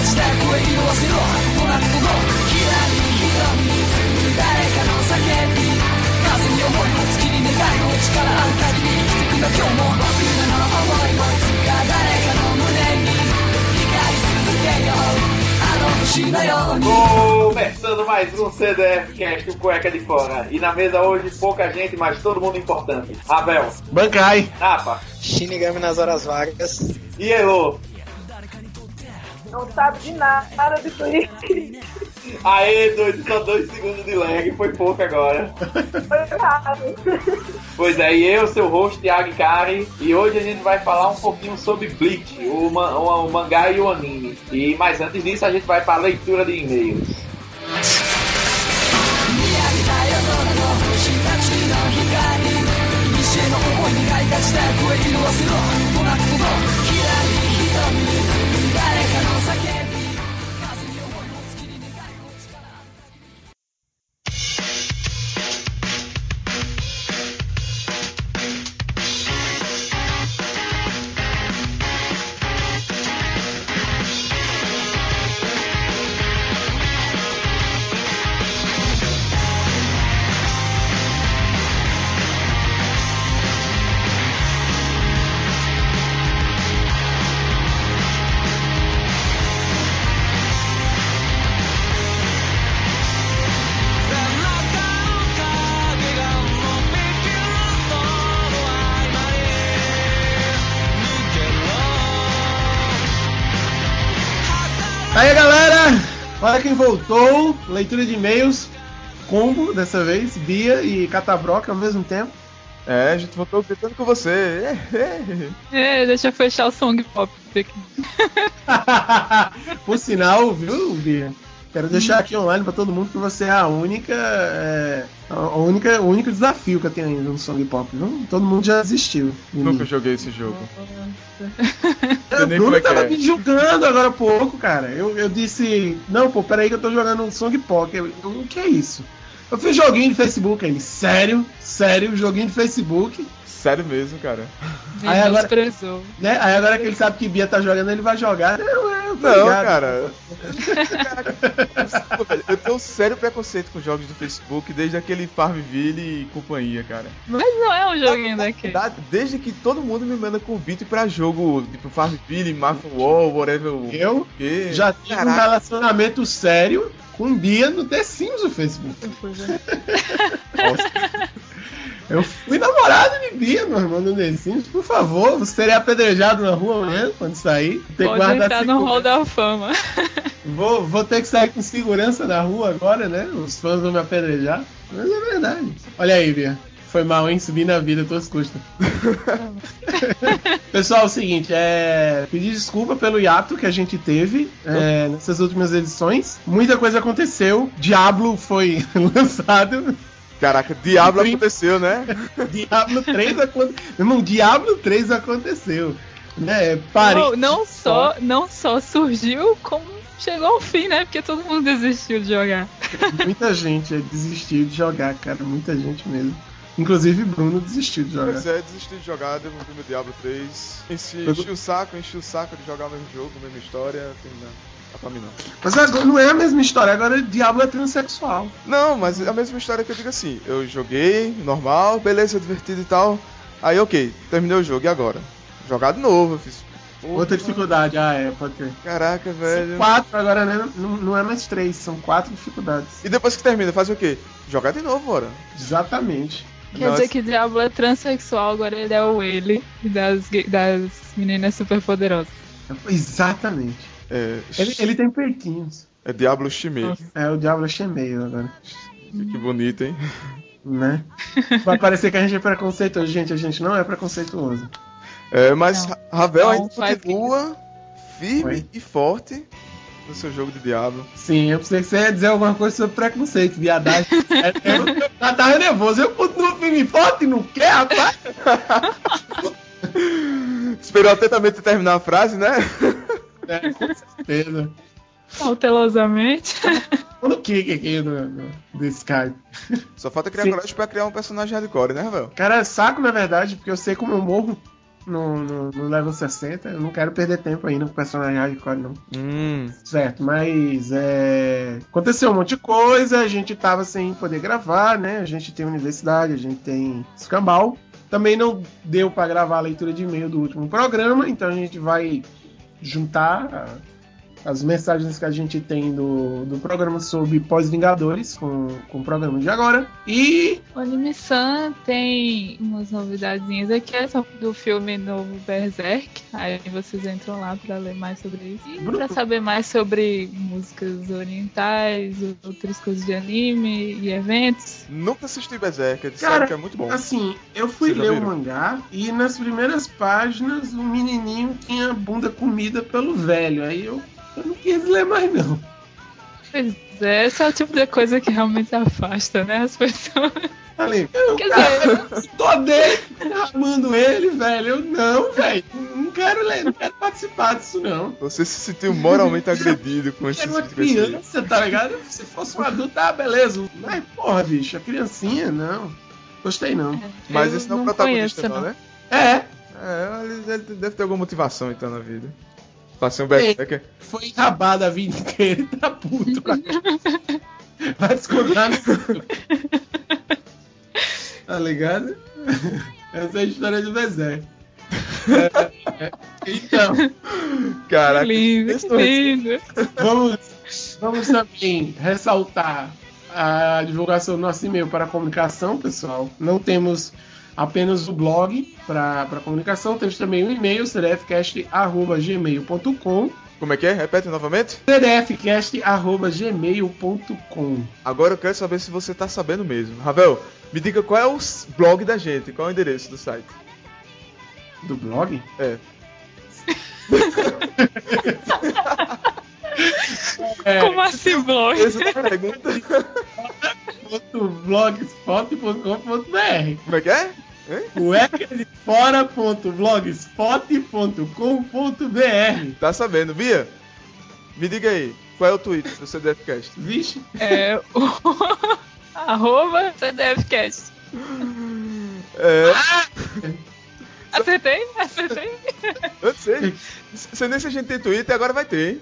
ちで声色あせろトラックのひらり瞳に次ぐ誰かの叫び風に思いを月に願いを力ある限り生きてくんだ今日も僕らの思いもいつか誰かの胸に光り続けようあの星のように。 Começando mais um CDF Cast, o Cueca de Fora. E na mesa hoje pouca gente, mas todo mundo importante. Ravel, Bancai, Napa, Shinigami nas horas vagas. e Elo. Não sabe de nada de Twitch. Aê, doido, só 2 segundos de lag, foi pouco agora. Foi errado. Pois é, e eu, seu host, Thiago Kari, e hoje a gente vai falar um pouquinho sobre Bleach, o mangá e o anime. Mas antes disso a gente vai para a leitura de e-mails. Aí galera, olha quem voltou, leitura de e-mails, combo dessa vez, Bia e Catabroca ao mesmo tempo. É, a gente voltou gritando com você. Deixa eu fechar o song pop aqui. Por sinal, viu, Bia? Quero deixar aqui online pra todo mundo que você é o único desafio que eu tenho ainda no Song Pop, viu? Todo mundo já desistiu. Nunca joguei esse jogo. O Bruno tava me julgando agora há pouco, cara. Eu disse, não, pô, peraí que eu tô jogando um Song Pop. O que é isso? Eu fiz joguinho de Facebook, ele, sério, joguinho de Facebook. Sério mesmo, cara. Aí agora, né? Aí agora que ele sabe que Bia tá jogando, ele vai jogar. Não, cara. Eu tenho um sério preconceito com jogos do Facebook desde aquele Farmville e companhia, cara. Mas não é um joguinho daquele. Desde que todo mundo me manda convite pra jogo, tipo Farmville, Mafia Wall, whatever. Eu já tive um relacionamento sério com Bia no The Sims do Facebook. Nossa. Eu fui namorado de Bia, meu irmão, no The Sims. Por favor, você seria apedrejado na rua mesmo quando sair. Pode entrar no hall da fama. Vou ter que sair com segurança na rua agora, né? Os fãs vão me apedrejar. Mas é verdade. Olha aí, Bia. Foi mal, hein? Subi na vida a todas as custas. Pessoal, é o seguinte, pedir desculpa pelo hiato que a gente teve nessas últimas edições. Muita coisa aconteceu. Diablo foi lançado. Caraca, Diablo aconteceu, né? Diablo 3 aconteceu. Irmão, Diablo 3 aconteceu. Né? Não só surgiu, como chegou ao fim, né? Porque todo mundo desistiu de jogar. Muita gente desistiu de jogar, cara. Muita gente mesmo. Inclusive Bruno desistiu de jogar. Pois desistiu de jogar, devolvi meu Diablo 3. Enchi o saco de jogar o mesmo jogo, a mesma história, pra mim não. Mas agora não é a mesma história, agora Diablo é transexual. Não, mas é a mesma história que eu digo assim, eu joguei, normal, beleza, divertido e tal. Aí ok, terminei o jogo, e agora? Jogar de novo, eu fiz... Outra dificuldade, pode ter. Caraca, velho. São 4 agora, né? Não é mais 3, são 4 dificuldades. E depois que termina, faz o quê? Jogar de novo, bora. Exatamente. Quer dizer que Diablo é transexual, agora ele é o ele das meninas superpoderosas. Exatamente. Ele tem peitinhos. É Diablo Chimeio. É o Diablo Chimeio agora. Que bonito, hein? Né? Vai parecer que a gente é preconceituoso. Gente, a gente não é preconceituoso. Mas não, Ravel ainda continua firme Oi? E forte no seu jogo de Diablo. Sim, eu pensei que você ia dizer alguma coisa sobre preconceito, viadagem. Eu tava nervoso, eu continuo firme e forte, não quer, rapaz? Esperou atentamente terminar a frase, né? Com certeza. Cautelosamente. No kick aqui do Skype. Só falta criar coragem pra criar um personagem hardcore, né, Ravel? Cara, saco na verdade, porque eu sei como eu morro. no level 60. Eu não quero perder tempo ainda com o personagem hardcore, não. Certo, mas aconteceu um monte de coisa, a gente tava sem poder gravar, né? A gente tem universidade, a gente tem escambau. Também não deu pra gravar a leitura de e-mail do último programa, então a gente vai juntar as mensagens que a gente tem do programa sobre Pós-Vingadores com o programa de agora. E o Anime-san tem umas novidadezinhas aqui, é só do filme novo Berserk. Aí vocês entram lá pra ler mais sobre isso. E pra saber mais sobre músicas orientais, outras coisas de anime e eventos. Nunca assisti Berserk, disseram que é muito bom. Assim, eu fui ler o mangá e nas primeiras páginas o menininho tinha a bunda comida pelo velho. Aí eu não quis ler mais, não. Pois é, esse é o tipo de coisa que realmente afasta, né, as pessoas. Falei, eu tô dele, amando ele, velho. Eu não, velho. Não quero ler, não quero participar disso, não. Você se sentiu moralmente agredido com esse tipo de criança, tá ligado? Se fosse um adulto, tá, beleza. Mas, porra, bicho, a criancinha, não. Gostei, não. Mas esse não é o protagonista, não, né? Ele deve ter alguma motivação, então, na vida. Passei um Berserker. Foi enrabado a vida inteira e tá puto. Vai descontar no futuro. Tá ligado? Essa é a história do Berserk. Então, caraca, lindo. Vamos também ressaltar a divulgação do nosso e-mail para a comunicação, pessoal. Não temos apenas o blog para comunicação, temos também o e-mail cdfcast@gmail.com. Como é que é? Repete novamente. cdfcast@gmail.com. Agora eu quero saber se você tá sabendo mesmo. Ravel, me diga qual é o blog da gente, qual é o endereço do site? Do blog? Como assim blog? Essa é a pergunta. blogspot.com.br. Como é que é? cuecadefora.blogspot.com.br. Tá sabendo, Bia? Me diga aí, qual é o Twitter do CDFcast? Vixe. @CDFcast. Acertei? Eu sei. Sei nem se a gente tem Twitter, agora vai ter, hein?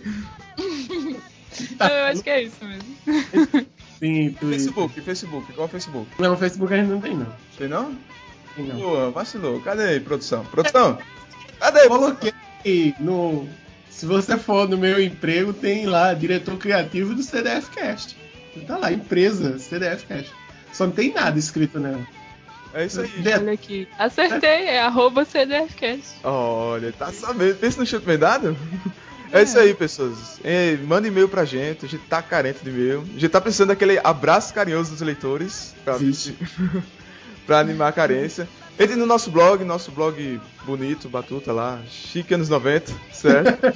Eu acho que é isso mesmo. Sim, Facebook. Qual é o Facebook? Não, o Facebook a gente não tem, não. Tem não? Tem não. Boa, vacilou. Cadê aí, produção? Cadê? Coloquei no... Se você for no meu emprego, tem lá, diretor criativo do CDFcast. Tá lá, empresa, CDFcast. Só não tem nada escrito nela. É isso aí. Olha aqui. Acertei, é @CDFcast. Olha, tá sabendo. Pensa no chute bem dado? É isso aí, pessoas. Manda e-mail pra gente. A gente tá carente de e-mail. A gente tá precisando daquele abraço carinhoso dos leitores pra animar a carência. Entre no nosso blog bonito, batuta lá, chique anos 90, certo?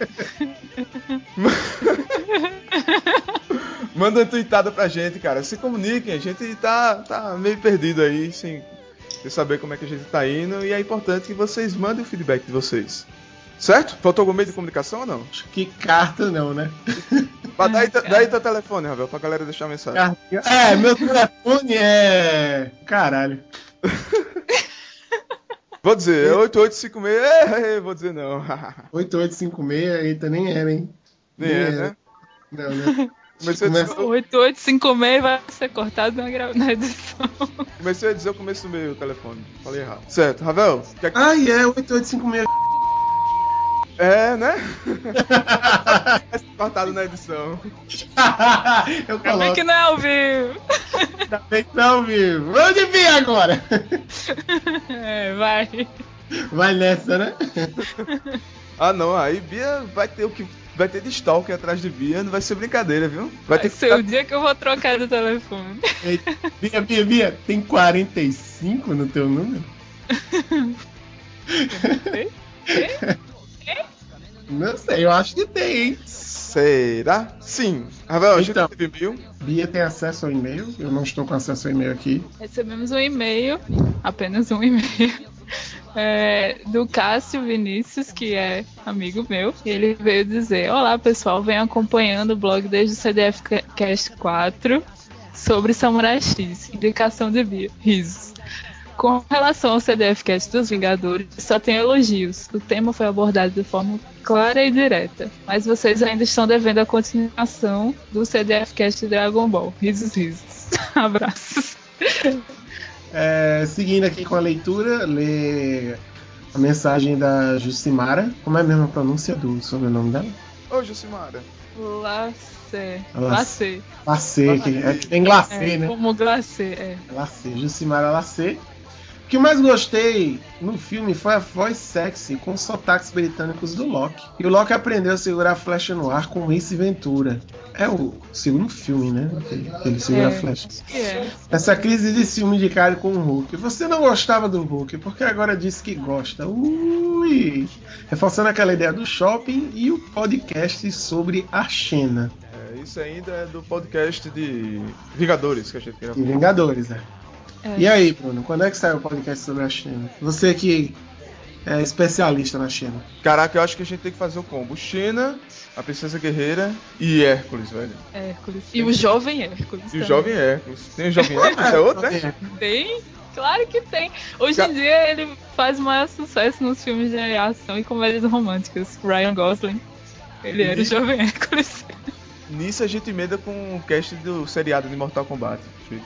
Manda uma tweetada pra gente, cara. Se comuniquem, a gente tá meio perdido aí, sem saber como é que a gente tá indo. E é importante que vocês mandem o feedback de vocês. Certo? Faltou algum meio de comunicação ou não? Acho que carta não, né? Daí teu telefone, Ravel, pra galera deixar a mensagem. Meu telefone é... Caralho. Vou dizer, é 8856. Vou dizer não. 8856, eita, nem era, hein? Nem é, né? Não, né? 8856 vai ser cortado na edição. Comecei a dizer o começo do meu telefone. Falei errado. Certo, Ravel? 8856. É, né? Cortado na edição. Eu Ainda bem que não é ao vivo. Ainda bem que não é ao vivo. Onde vir agora? Vai. Vai nessa, né? Não, aí Bia vai ter de stalker atrás de Bia, não vai ser brincadeira, viu? Vai ter que ser o dia que eu vou trocar de telefone. Bia, tem 45 no teu número? Não sei, eu acho que tem, hein? Será? Sim. Ravel, então, a gente teve e-mail. Bia tem acesso ao e-mail, eu não estou com acesso ao e-mail aqui. Recebemos um e-mail, apenas um e-mail, do Cássio Vinícius, que é amigo meu. E ele veio dizer: olá pessoal, venho acompanhando o blog desde o CDFcast 4 sobre Samurai X, indicação de Bia, risos. Com relação ao CDF-Cast dos Vingadores, só tem elogios. O tema foi abordado de forma clara e direta. Mas vocês ainda estão devendo a continuação do CDF-Cast Dragon Ball. Risos, risos. Abraços. Seguindo aqui com a leitura, lê a mensagem da Jucimara. Como é a mesma pronúncia do sobrenome dela? Ô, Jucimara. Lacê, que tem glacê, né? Como glacê, Lacê, Jucimara Lacê. O que eu mais gostei no filme foi a voz sexy com os sotaques britânicos do Loki. E o Loki aprendeu a segurar a flecha no ar com Ace Ventura. É o segundo filme, né? Que ele segura a flecha. Essa crise de ciúme de Kari com o Hulk. Você não gostava do Hulk, porque agora disse que gosta. Ui! Reforçando aquela ideia do shopping e o podcast sobre a Xena. Isso ainda é do podcast de Vingadores que a gente queria falar. Vingadores, E aí, Bruno, quando é que sai o podcast sobre a Xena? Você que é especialista na Xena. Caraca, eu acho que a gente tem que fazer o combo. Xena, a Princesa Guerreira e Hércules, velho. Hércules. E o Jovem Hércules. E também. o Jovem Hércules. Tem o Jovem Hércules? É outro, né? Tem, claro que tem. Hoje em dia ele faz maior sucesso nos filmes de ação e comédias românticas. Ryan Gosling. Ele era o Jovem Hércules. Nisso a gente emenda com o cast do seriado de Mortal Kombat.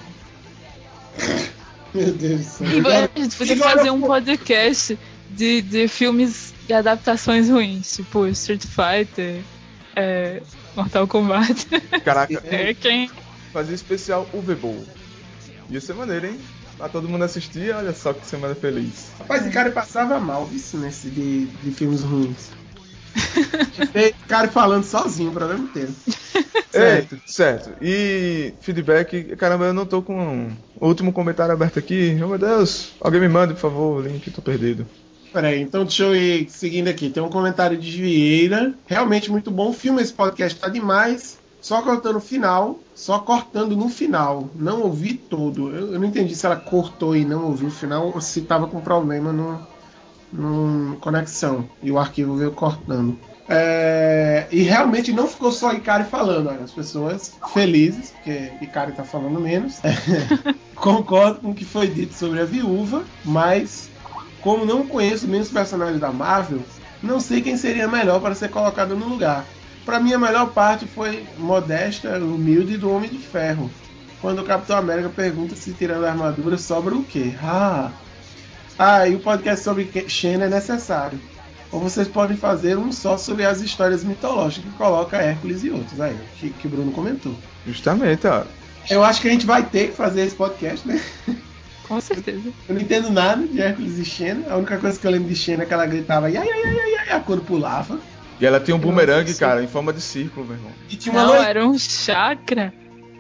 Meu Deus do céu. E a gente podia fazer um podcast de filmes de adaptações ruins, tipo Street Fighter, Mortal Kombat. Caraca, quem? Fazer especial UV-Bowl. Ia ser maneiro, hein? Pra todo mundo assistir, olha só que semana feliz. Rapaz, esse cara passava mal, isso nesse de filmes ruins. Cara falando sozinho o programa inteiro. Certo. E feedback, caramba, eu não tô com o último comentário aberto aqui. Oh meu Deus, alguém me manda, por favor, o link, tô perdido. Peraí, então deixa eu ir seguindo aqui. Tem um comentário de Vieira. Realmente muito bom. O filme, esse podcast tá demais. Só cortando no final. Não ouvi todo. Eu não entendi se ela cortou e não ouviu o final ou se tava com problema no conexão. E o arquivo veio cortando. E realmente não ficou só Ikari falando. As pessoas felizes, porque Ikari tá falando menos. Concordo com o que foi dito sobre a viúva, mas como não conheço menos personagens da Marvel, não sei quem seria melhor para ser colocado no lugar. Para mim a melhor parte foi modesta, humilde do Homem de Ferro, quando o Capitão América pergunta se tirando a armadura sobra o quê? E o podcast sobre Xena é necessário. Ou vocês podem fazer um só sobre as histórias mitológicas que coloca Hércules e outros aí, que o Bruno comentou. Justamente, ó. Eu acho que a gente vai ter que fazer esse podcast, né? Com certeza. Eu não entendo nada de Hércules e Xena. A única coisa que eu lembro de Xena é que ela gritava quando pulava. E ela tinha um bumerangue, cara, em forma de círculo, meu irmão. E tinha uma era um chakra.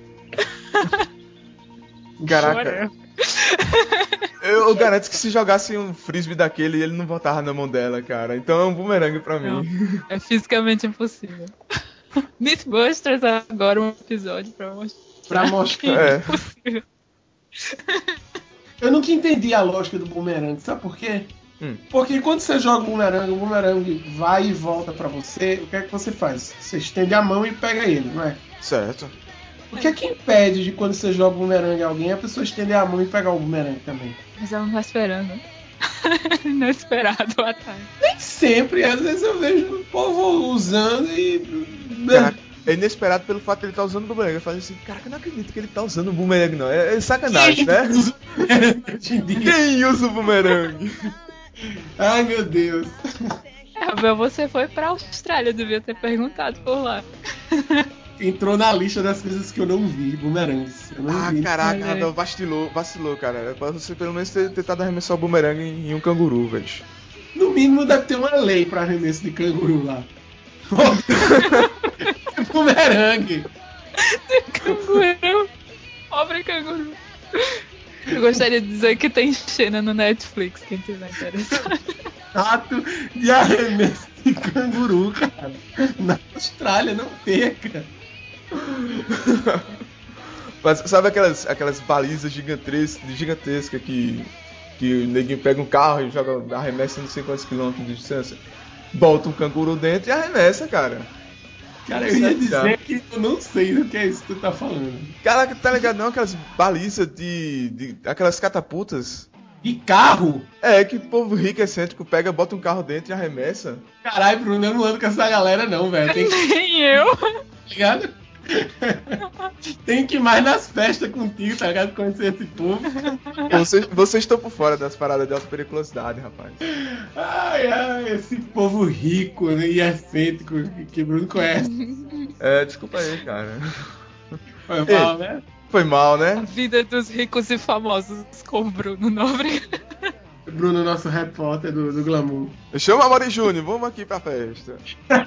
Caraca. Eu garanto que se jogasse um frisbee daquele, ele não voltava na mão dela, cara. Então é um bumerangue pra mim. Não, é fisicamente impossível. Mythbusters agora um episódio pra mostrar. Impossível. Eu nunca entendi a lógica do bumerangue, sabe por quê? Porque quando você joga o bumerangue vai e volta pra você, o que é que você faz? Você estende a mão e pega ele, não é? Certo. O que é que impede de quando você joga o bumerangue a alguém, a pessoa estender a mão e pegar o bumerangue também? Mas ela não tá esperando. Inesperado o ataque. Nem sempre, às vezes eu vejo o povo usando e... Caraca, é inesperado pelo fato de ele estar usando o bumerangue. Eu falei assim, caraca, eu não acredito que ele tá usando o bumerangue, não. É sacanagem, né? Quem usa o bumerangue? Ai, meu Deus. Você foi pra Austrália, devia ter perguntado por lá. Entrou na lista das coisas que eu não vi, bumerangues. Eu não vi. Caraca, Ravel vacilou, cara. É pra você pelo menos ter tentado arremessar o bumerangue em um canguru, velho. No mínimo deve ter uma lei pra arremesso de canguru lá. Bumerangue. De canguru. Pobre canguru. Eu gostaria de dizer que tem Xena no Netflix, quem tiver interessado. Ato de arremesso de canguru, cara. Na Austrália, não perca. Mas sabe aquelas balizas gigantescas que o neguinho pega um carro e joga, arremessa não sei quantos quilômetros de distância, bota um canguru dentro e arremessa, cara. Cara, eu ia dizer que eu não sei do que é isso que tu tá falando. Caraca, tá ligado não? Aquelas balizas de aquelas catapultas. E carro? É, que povo rico, excêntrico, pega, bota um carro dentro e arremessa. Caralho, Bruno, eu não ando com essa galera não, velho. Nem eu. Tá ligado? Tem que ir mais nas festas contigo, tá ligado? Conhecer esse povo. Vocês estão por fora das paradas de alta periculosidade, rapaz. Ai, esse povo rico, né, e excêntrico que Bruno conhece. Desculpa aí, cara. Foi mal, né? Foi mal, né? A vida dos ricos e famosos com Bruno Nobre. Bruno, nosso repórter do Glamour. Chama a Mari Júnior, vamos aqui pra festa.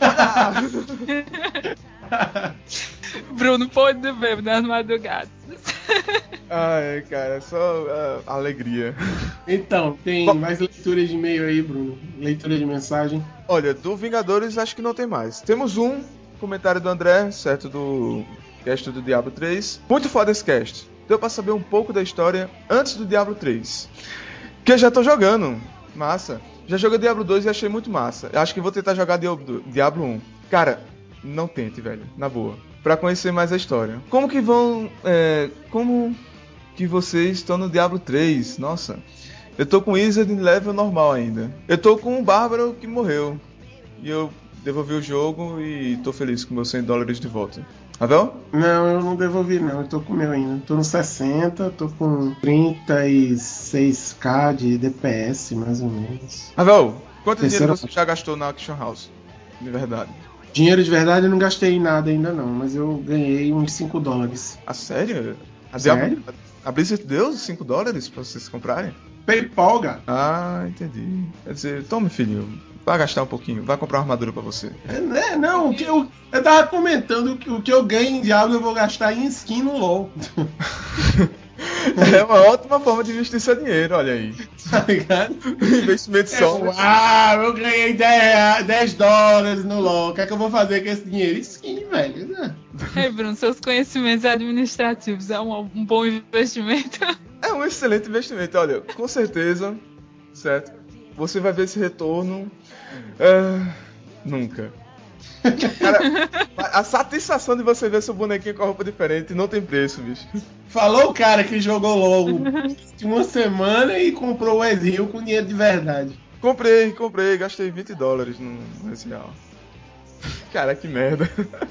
Bruno pode beber nas madrugadas. Ai, cara, só alegria. Então, tem mais leituras de e-mail aí, Bruno? Leitura de mensagem? Olha, do Vingadores acho que não tem mais. Temos um comentário do André, certo, do cast do Diablo 3. Muito foda esse cast. Deu pra saber um pouco da história antes do Diablo 3. Que eu já tô jogando. Massa. Já joguei Diablo 2 e achei muito massa. Eu acho que vou tentar jogar Diablo 1. Cara, não tente, velho. Na boa. Pra conhecer mais a história. Como que vocês estão no Diablo 3? Nossa. Eu tô com Wizard em level normal ainda. Eu tô com um Bárbaro que morreu. E eu devolvi o jogo e tô feliz com meus $100 de volta. Ravel? Não, eu não devolvi não, eu tô com o meu ainda. Tô no 60, tô com 36k de DPS, mais ou menos. Ravel, quanto dinheiro você já gastou na Action House? De verdade. Dinheiro de verdade eu não gastei em nada ainda não, mas eu ganhei uns $5. Ah, sério? Sério? A Blizzard deu $5 pra vocês comprarem? PayPal, gato. Ah, entendi. Quer dizer, tome, filhinho. Vai gastar um pouquinho, vai comprar uma armadura pra você. Não, o que eu tava comentando que o que eu ganho em Diablo eu vou gastar em skin no LoL. É uma ótima forma de investir seu dinheiro, olha aí. Tá ligado? Investimento só. Eu ganhei $10 no LoL. O que é que eu vou fazer com esse dinheiro? Skin, velho. Né? Bruno, seus conhecimentos administrativos é um bom investimento? É um excelente investimento, olha, com certeza, certo? Você vai ver esse retorno nunca. Cara, a satisfação de você ver seu bonequinho com a roupa diferente não tem preço, bicho. Falou o cara que jogou LoL de uma semana e comprou o Ezreal com dinheiro de verdade. Comprei, gastei $20 no Ezreal. Cara, que merda.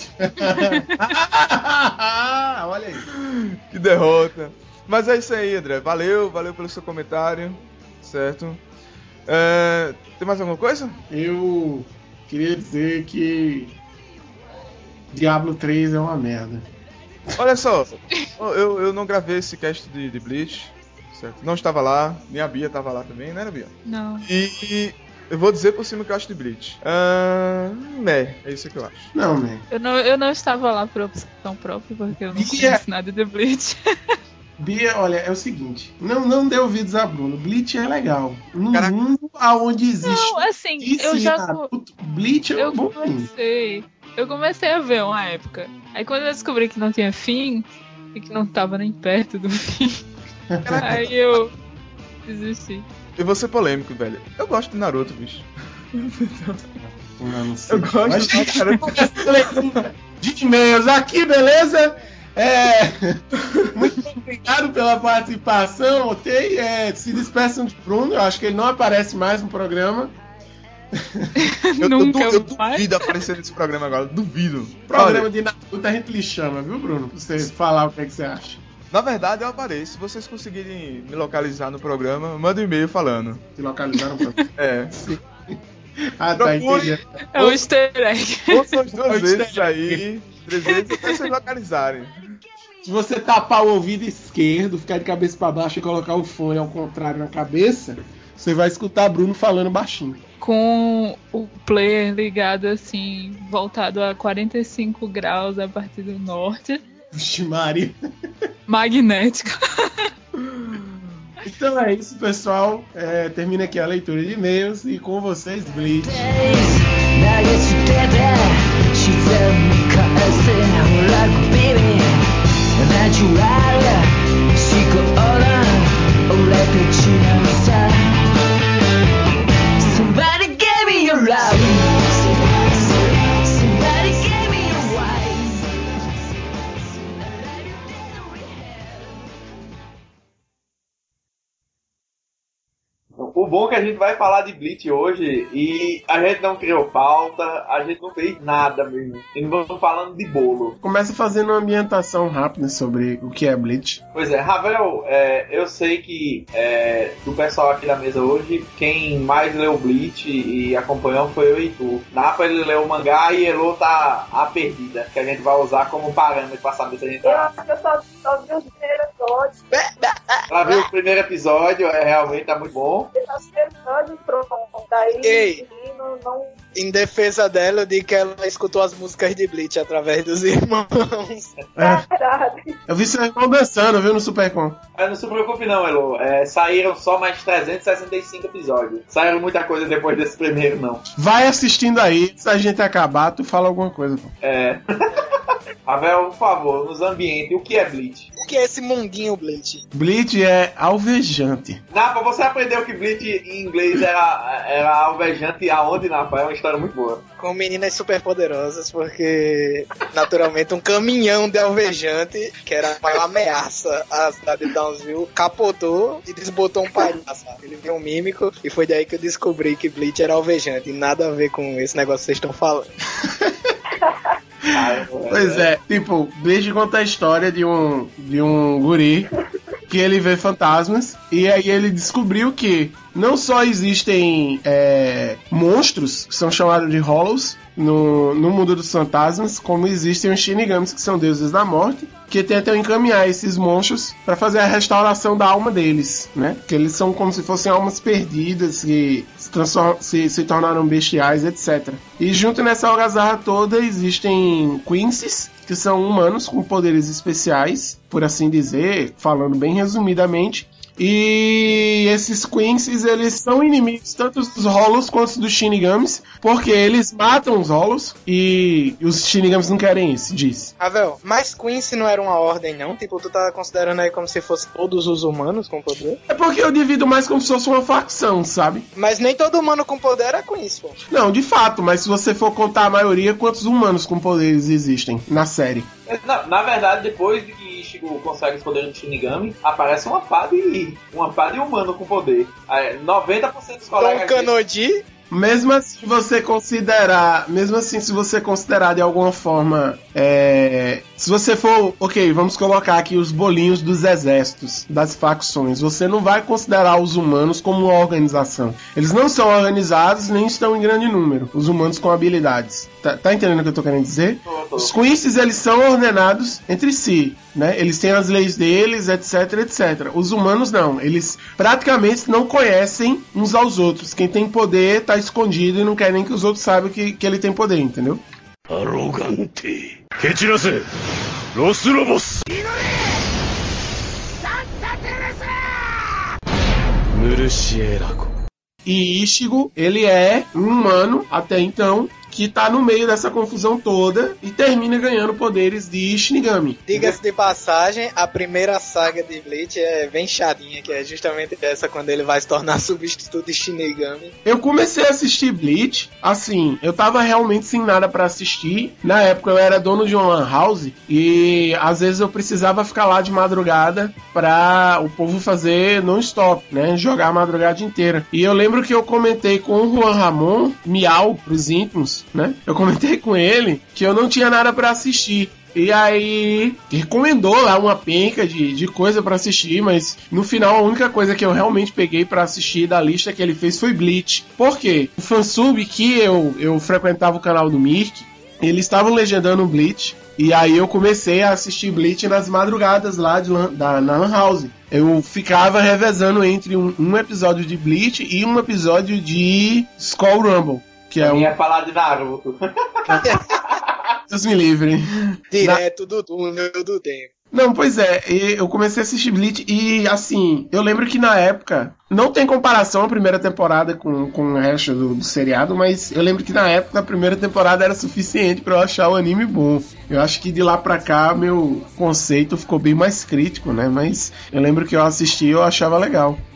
Olha aí. Que derrota. Mas é isso aí, André. Valeu pelo seu comentário, certo? Tem mais alguma coisa? Eu queria dizer que Diablo 3 é uma merda. Olha só, eu não gravei esse cast de Bleach, certo? Não estava lá, nem a Bia estava lá também, né, Bia? Não. E eu vou dizer por cima o que eu acho de Bleach. É isso que eu acho. Não, man. Eu não estava lá por opção própria, porque eu não conheço nada de Bleach. Bia, olha, é o seguinte, não dê ouvidos a Bruno, Bleach é legal. No mundo aonde existe... Não, assim, eu já... Bleach é um bom Eu comecei a ver uma época. Aí quando eu descobri que não tinha fim, e que não tava nem perto do fim, aí eu desisti. Eu vou ser polêmico, velho. Eu gosto de Naruto, bicho. Não sei. Eu gosto de Naruto. De e-mails aqui, beleza? Muito obrigado pela participação, ok? Se despeçam de Bruno, eu acho que ele não aparece mais no programa. Eu duvido aparecer nesse programa agora, duvido. Programa de Naruto a gente lhe chama, viu, Bruno? Pra você falar o que você acha. Na verdade, eu apareço. Se vocês conseguirem me localizar no programa, manda um e-mail falando. Se localizar no programa? Sim. Ah, tá, entendi. É um easter egg. Ouçam as 2 vezes aí, 3 vezes, até vocês localizarem. Se você tapar o ouvido esquerdo, ficar de cabeça pra baixo e colocar o fone ao contrário na cabeça, você vai escutar Bruno falando baixinho. Com o player ligado assim, voltado a 45 graus a partir do norte. Vixe, Maria. Magnético. Então é isso, pessoal. Termina aqui a leitura de e-mails e com vocês, Bleach. Somebody give me your love. a gente vai falar de Bleach hoje e a gente não criou pauta, a gente não fez nada mesmo. E não vamos falando de bolo. Começa fazendo uma ambientação rápida sobre o que é Bleach. Pois é, Ravel, eu sei que do pessoal aqui da mesa hoje, quem mais leu Bleach e acompanhou foi o Heitor. Napa ele leu o mangá e Elo tá a perdida, que a gente vai usar como parâmetro pra saber se a gente tá... Eu acho que eu só vi os primeiros episódios. Ela viu o primeiro episódio, realmente tá muito bom. Eu só vi os primeiros episódios, pronto. Daí, Ei. não... Em defesa dela, eu digo que ela escutou as músicas de Bleach através dos irmãos. Verdade. Eu vi seu irmão dançando, viu, no Supercom. Não se preocupe não, Elo. Saíram só mais 365 episódios. Saíram muita coisa depois desse primeiro, não. Vai assistindo aí, se a gente acabar, tu fala alguma coisa. Pô. Ravel, por favor, nos ambiente, o que é Bleach? O que é esse mundinho Bleach? Bleach é alvejante. Napa, você aprendeu que Bleach em inglês era alvejante aonde, Napa? É uma história muito boa. Com meninas super poderosas, porque naturalmente um caminhão de alvejante, que era a maior ameaça à cidade de Downsville, capotou e desbotou um palhaço. Ele viu um mímico e foi daí que eu descobri que Bleach era alvejante. E nada a ver com esse negócio que vocês estão falando. Pois é, tipo, Bleach conta a história de um guri que ele vê fantasmas e aí ele descobriu que não só existem monstros que são chamados de Hollows no mundo dos fantasmas, como existem os Shinigamis, que são deuses da morte, que tentam encaminhar esses monstros para fazer a restauração da alma deles, né? Que eles são como se fossem almas perdidas que se tornaram bestiais, etc. E junto nessa algazarra toda existem Quincy's, que são humanos com poderes especiais, por assim dizer, falando bem resumidamente. E esses Quincy's, eles são inimigos tanto dos Hollows quanto dos Shinigamis, porque eles matam os Hollows e os Shinigamis não querem isso, diz. Ravel, mas Quincy não era uma ordem, não? Tipo, tu tá considerando aí como se fosse todos os humanos com poder? É porque eu divido mais como se fosse uma facção, sabe? Mas nem todo humano com poder era Quincy, pô. Não, de fato, mas se você for contar a maioria, quantos humanos com poderes existem na série? Na verdade, depois de que Ichigo consegue os poderes do Shinigami, aparece uma pá de humano com poder. 90% dos colegas... Tom Kanodi... Mesmo assim, se você considerar de alguma forma, se você for, ok, vamos colocar aqui os bolinhos dos exércitos, das facções, você não vai considerar os humanos como uma organização. Eles não são organizados, nem estão em grande número, os humanos com habilidades. Tá entendendo o que eu tô querendo dizer? Tô. Os Quincy's, eles são ordenados entre si, né? Eles têm as leis deles, etc, etc. Os humanos não, eles praticamente não conhecem uns aos outros. Quem tem poder tá escondido e não quer nem que os outros saibam que ele tem poder, entendeu? Arrogante. Ketchirase. Los Lobos. Murciélago. E Ichigo, ele é um humano, até então, que tá no meio dessa confusão toda e termina ganhando poderes de Shinigami. Diga-se de passagem, a primeira saga de Bleach é bem chatinha, que é justamente essa, quando ele vai se tornar substituto de Shinigami. Eu comecei a assistir Bleach, assim, eu tava realmente sem nada pra assistir. Na época eu era dono de uma lan house e às vezes eu precisava ficar lá de madrugada pra o povo fazer non-stop, né, jogar a madrugada inteira. E eu lembro que eu comentei com o Juan Ramon, Miau, pros íntimos, né? Eu comentei com ele que eu não tinha nada pra assistir. E aí, recomendou lá uma penca de coisa pra assistir, mas no final a única coisa que eu realmente peguei pra assistir da lista que ele fez foi Bleach. Por quê? O fansub que eu frequentava o canal do Mirk, eles estavam legendando o Bleach, e aí eu comecei a assistir Bleach nas madrugadas lá na Lan House. Eu ficava revezando entre um episódio de Bleach e um episódio de Skull Rumble. Que é ia falar de Naruto. Deus me livre. Direto do túnel do tempo. Não, pois é, eu comecei a assistir Bleach e, assim, eu lembro que na época, não tem comparação a primeira temporada com o resto do seriado, mas eu lembro que na época a primeira temporada era suficiente pra eu achar o anime bom. Eu acho que de lá pra cá meu conceito ficou bem mais crítico, né, mas eu lembro que eu assisti e eu achava legal.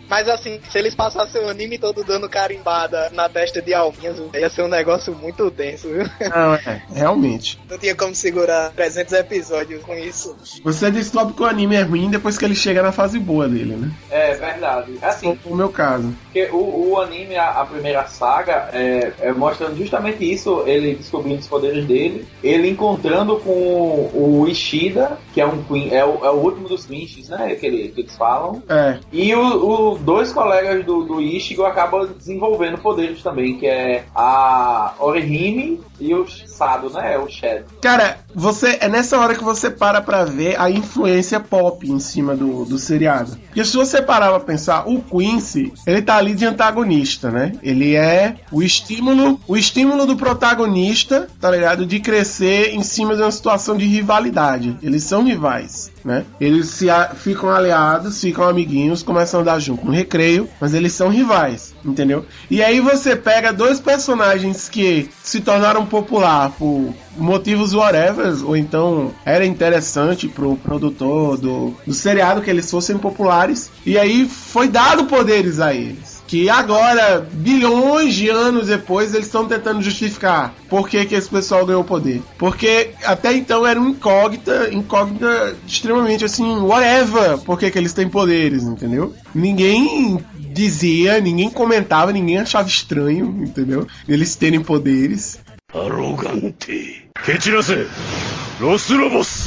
Mas assim, se eles passassem o anime todo dando carimbada na testa de alminhas, ia ser um negócio muito denso, viu? Não, realmente. Não tinha como segurar 300 episódios com isso. Você descobre que o anime é ruim depois que ele chega na fase boa dele, né? É verdade. Assim, no meu caso. Porque o anime, a primeira saga, mostrando justamente isso, ele descobrindo os poderes dele, ele encontrando com o Ishida, que é um Queen, é o último dos Quinches, né? Que eles falam. E os dois colegas do Ichigo acabam desenvolvendo poderes também, que é a Orihime e o Sado, né? O Shed. Cara, é nessa hora que você para pra ver a influência pop em cima do seriado. Porque se você parar pra pensar, o Quincy, ele tá ali de antagonista, né? Ele é o estímulo do protagonista, tá ligado? De crescer em cima de uma situação de rivalidade. Eles são rivais, né? Eles ficam aliados, ficam amiguinhos, começam a andar junto no recreio, mas eles são rivais, entendeu? E aí você pega dois personagens que se tornaram popular por motivos whatever, ou então era interessante pro produtor do seriado que eles fossem populares, e aí foi dado poderes a eles. Que agora, bilhões de anos depois, eles estão tentando justificar por que esse pessoal ganhou poder. Porque até então era uma incógnita extremamente assim, whatever, por que eles têm poderes, entendeu? Ninguém dizia, ninguém comentava, ninguém achava estranho, entendeu? Eles terem poderes. Arrogante. Ketsurase. Los Lobos.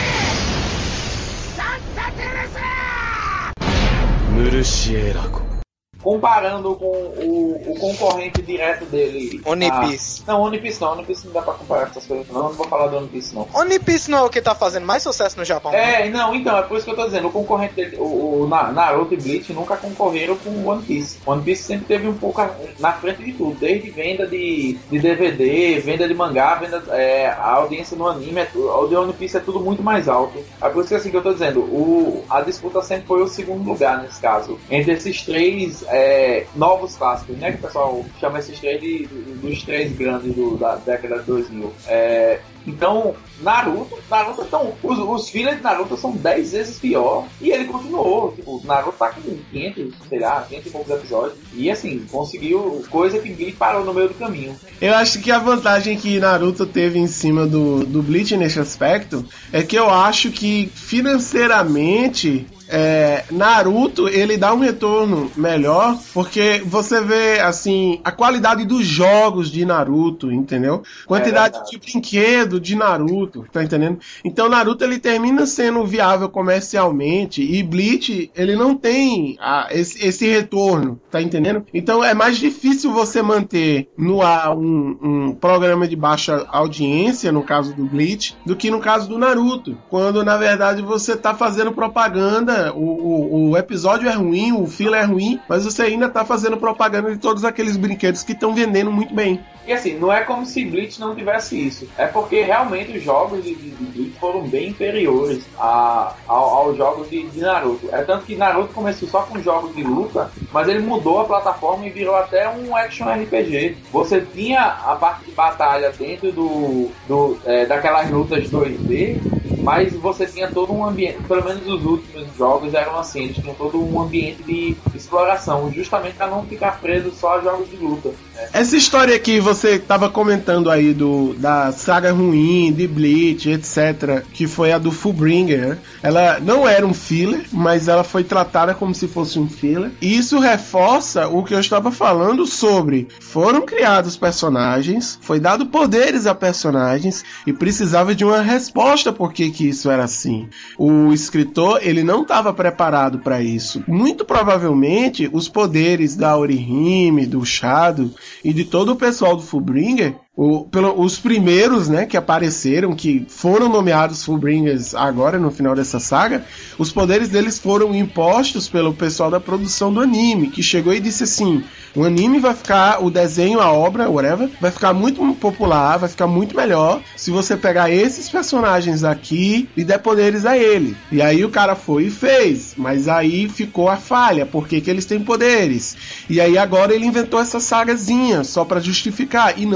Murushieraku. Comparando com o concorrente direto dele. One Piece. Não, One Piece não dá pra comparar essas coisas. Não vou falar do One Piece não. One Piece não é o que tá fazendo mais sucesso no Japão? Não, então, é por isso que eu tô dizendo. O concorrente dele, o Naruto e Bleach nunca concorreram com o One Piece. One Piece sempre teve um pouco na frente de tudo. Desde venda de DVD, venda de mangá, a audiência no anime, o de One Piece é tudo muito mais alto. É por isso que assim que eu tô dizendo, a disputa sempre foi o segundo lugar nesse caso. Entre esses três novos clássicos, né? Que o pessoal chama esses três dos três grandes da década de 2000. Então, Naruto então, os filhos de Naruto são 10 vezes pior e ele continuou. Tipo, Naruto tá com 500 e poucos episódios e assim, conseguiu coisa que Bleach parou no meio do caminho. Eu acho que a vantagem que Naruto teve em cima do Bleach nesse aspecto é que eu acho que financeiramente Naruto, ele dá um retorno melhor, porque você vê, assim, a qualidade dos jogos de Naruto, entendeu? Quantidade de brinquedo de Naruto, tá entendendo? Então Naruto, ele termina sendo viável comercialmente, e Bleach, ele não tem esse retorno, tá entendendo? Então é mais difícil você manter no ar um programa de baixa audiência, no caso do Bleach, do que no caso do Naruto, quando na verdade você tá fazendo propaganda. O episódio é ruim, o filler é ruim, mas você ainda tá fazendo propaganda de todos aqueles brinquedos que estão vendendo muito bem. E assim, não é como se Bleach não tivesse isso. É porque realmente os jogos de Bleach foram bem inferiores aos jogos de Naruto. É tanto que Naruto começou só com jogos de luta, mas ele mudou a plataforma e virou até um action RPG. Você tinha a parte de batalha dentro daquelas lutas 2D, mas você tinha todo um ambiente, pelo menos os últimos jogos eram assim, eles tinham todo um ambiente de exploração, justamente para não ficar preso só a jogos de luta. Né? Essa história que você estava comentando aí da saga ruim, de Bleach, etc., que foi a do Fullbringer, ela não era um filler, mas ela foi tratada como se fosse um filler, e isso reforça o que eu estava falando sobre foram criados personagens, foi dado poderes a personagens, e precisava de uma resposta porque que isso era assim. O escritor, ele não estava preparado para isso. Muito provavelmente, os poderes da Orihime, do Shadow e de todo o pessoal do Fullbringer, os primeiros, né, que apareceram, que foram nomeados Fullbringers agora no final dessa saga, os poderes deles foram impostos pelo pessoal da produção do anime, que chegou e disse assim: o anime vai ficar, o desenho, a obra, whatever, vai ficar muito popular, vai ficar muito melhor se você pegar esses personagens aqui e der poderes a ele. E aí o cara foi e fez, mas aí ficou a falha, porque que eles têm poderes. E aí agora ele inventou essa sagazinha só pra justificar, e não ficou bom.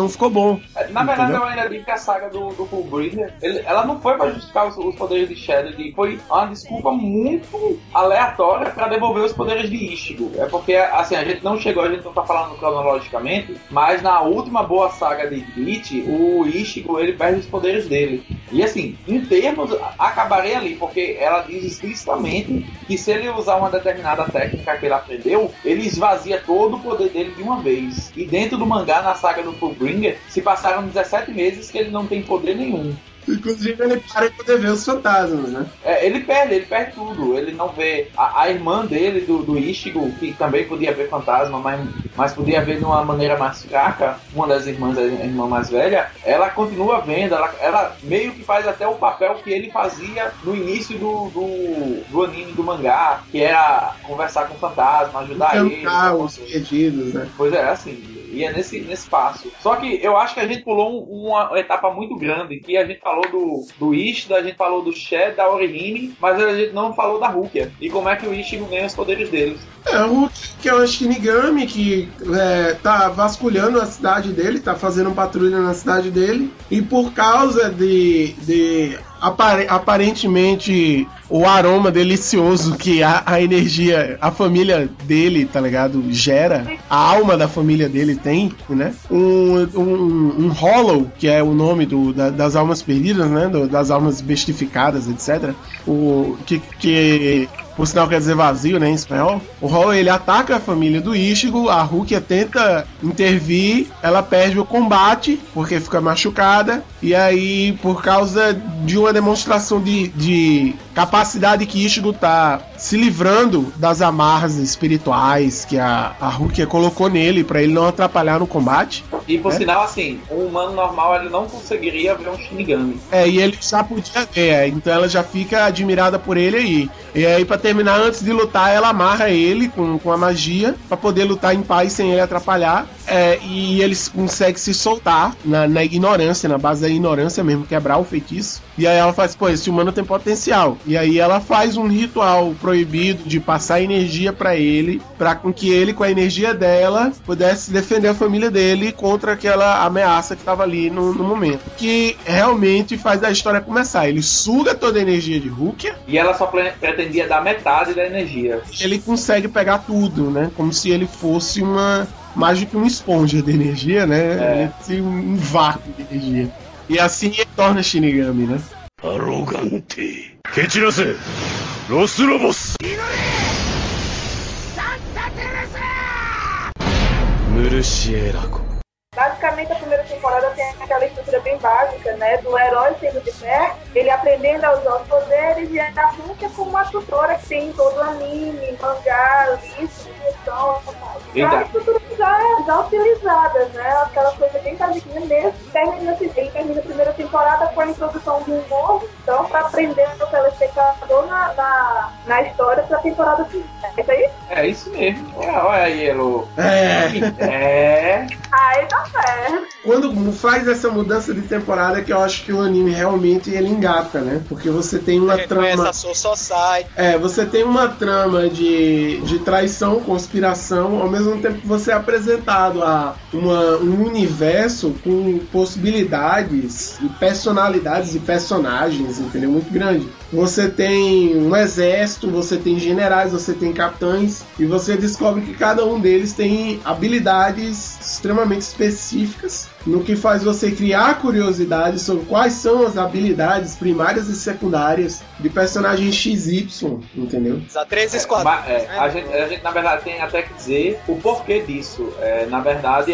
bom. Na verdade, eu ainda digo que a saga do Fullbringer, ela não foi pra justificar os poderes de Shadow, foi uma desculpa muito aleatória pra devolver os poderes de Ichigo. É porque, assim, a gente não tá falando cronologicamente, mas na última boa saga de Bleach, o Ichigo, ele perde os poderes dele. E assim, em termos, acabarei ali, porque ela diz explicitamente que se ele usar uma determinada técnica que ele aprendeu, ele esvazia todo o poder dele de uma vez. E dentro do mangá, na saga do Fullbringer, se passaram 17 meses que ele não tem poder nenhum. Inclusive ele para de poder ver os fantasmas, né? Ele perde tudo. Ele não vê a irmã dele, do Ichigo, que também podia ver fantasma, mas podia ver de uma maneira mais fraca. Uma das irmãs, a irmã mais velha, ela continua vendo, ela meio que faz até o papel que ele fazia no início do anime, do mangá, que era conversar com o fantasma, ajudar ele. Os perdidos, né? Pois é, assim, ia nesse passo. Só que eu acho que a gente pulou uma etapa muito grande, que a gente falou do Ishida, a gente falou do Shed, da Orihime, mas a gente não falou da Rukia. E como é que o Ichigo ganha os poderes deles. O Rukia, que é um Shinigami, que tá vasculhando a cidade dele, tá fazendo patrulha na cidade dele, e por causa de aparentemente o aroma delicioso que a energia, a família dele, tá ligado, gera, a alma da família dele tem, né? Um Hollow, que é o nome das almas perdidas, né? Das almas bestificadas, etc. Que por sinal quer dizer vazio, né, em espanhol. O Hollow, ele ataca a família do Ichigo, a Rukia tenta intervir, ela perde o combate, porque fica machucada, e aí, por causa de uma demonstração de capacidade que Ichigo tá se livrando das amarras espirituais que a Rukia colocou nele, pra ele não atrapalhar no combate. E por sinal, assim, um humano normal, ele não conseguiria ver um Shinigami. E ele já podia ver, então ela já fica admirada por ele aí. E aí, pra terminar, antes de lutar, ela amarra ele com a magia pra poder lutar em paz sem ele atrapalhar. E ele consegue se soltar na ignorância, na base da ignorância mesmo, quebrar o feitiço. E aí ela faz, esse humano tem potencial. E aí ela faz um ritual proibido de passar energia pra ele, pra com que ele, com a energia dela, pudesse defender a família dele contra aquela ameaça que tava ali no momento. Que realmente faz a história começar. Ele suga toda a energia de Rukia. E ela só pretendia dar metade da energia. Ele consegue pegar tudo, né? Como se ele fosse mais do que uma esponja de energia, né? Um vácuo de energia. E assim ele torna Shinigami, né? Arrogante. Ketchirase. Los Lobos. Murushieraku. Basicamente, a primeira temporada tem aquela estrutura bem básica, né? Do herói sendo de pé, ele aprendendo a usar os poderes, e a Rukia como uma tutora que tem em todo o anime, mangá, livro, direção, a estrutura já utilizadas, né? Aquela coisa bem basiquinha mesmo. Ele termina a primeira temporada com a introdução de um novo, então, para aprender o telespectador na história pra temporada seguinte. É isso aí? É isso mesmo. Olha aí, Elo. Aí tá certo. Quando faz essa mudança de temporada, que eu acho que o anime realmente ele engata, né? Porque você tem uma trama. Você tem uma trama de traição, conspiração, ao mesmo tempo que você é apresentado a um universo com possibilidades e personalidades e personagens, entendeu? Muito grande. Você tem um exército, você tem generais, você tem capitães, e você descobre que cada um deles tem habilidades extremamente específicas, no que faz você criar curiosidade sobre quais são as habilidades primárias e secundárias de personagem XY, entendeu? Há 13 esquadrões. A gente, na verdade, tem até que dizer o porquê disso. Na verdade,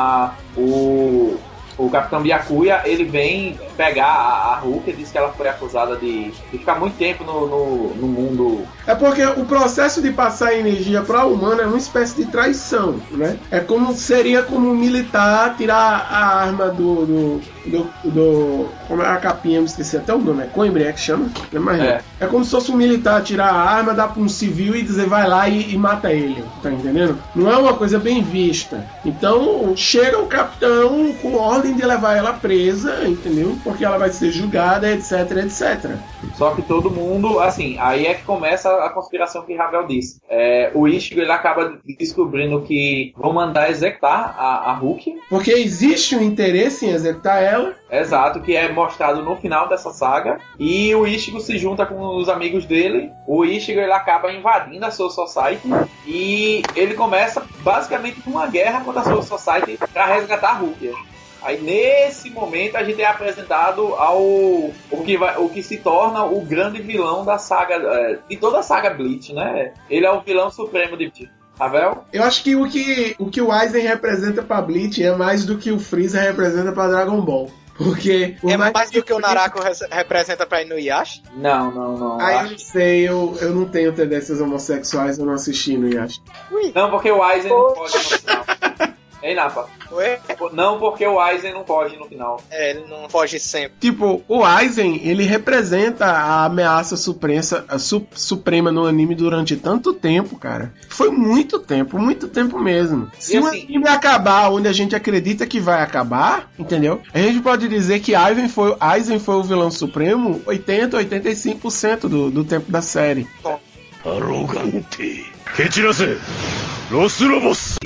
o Capitão Byakuya, ele vem pegar a Rukia, diz que ela foi acusada de ficar muito tempo no mundo. É porque o processo de passar energia para o humano é uma espécie de traição, né? Seria como um militar tirar a arma do como é a capinha, me esqueci até o nome, é Coimbra que chama? É como se fosse um militar tirar a arma, dar para um civil e dizer vai lá e mata ele, tá entendendo? Não é uma coisa bem vista. Então chega o capitão com ordem de levar ela presa, entendeu? Porque ela vai ser julgada, etc, etc. Só que todo mundo, assim, aí é que começa a conspiração que Ravel disse. O Ichigo, ele acaba descobrindo que vão mandar executar a Rukia. Porque existe um interesse em executar ela. Exato, que é mostrado no final dessa saga. E o Ichigo se junta com os amigos dele. O Ichigo, ele acaba invadindo a Soul Society. E ele começa basicamente uma guerra contra a Soul Society para resgatar a Rukia. Aí nesse momento a gente é apresentado o que se torna o grande vilão da saga, de toda a saga Bleach, né? Ele é o vilão supremo de Bleach. Ravel? Eu acho que o que o Aizen representa pra Bleach é mais do que o Freeza representa pra Dragon Ball. Porque é mais do que o Narako representa pra Inuyasha? Não. Aí eu não sei, eu não tenho tendências homossexuais, eu não assisti Inuyasha. Não, porque o Aizen não pode no final. Ei, Napa. Ué? Não, porque o Aizen não foge no final. Ele não foge sempre. Tipo, o Aizen, ele representa a ameaça suprema no anime durante tanto tempo, cara. Foi muito tempo mesmo. Se o anime acabar onde a gente acredita que vai acabar, entendeu? A gente pode dizer que Aizen foi o vilão supremo 80-85% do tempo da série. Arrogante. Ketchirase. Los Lobos.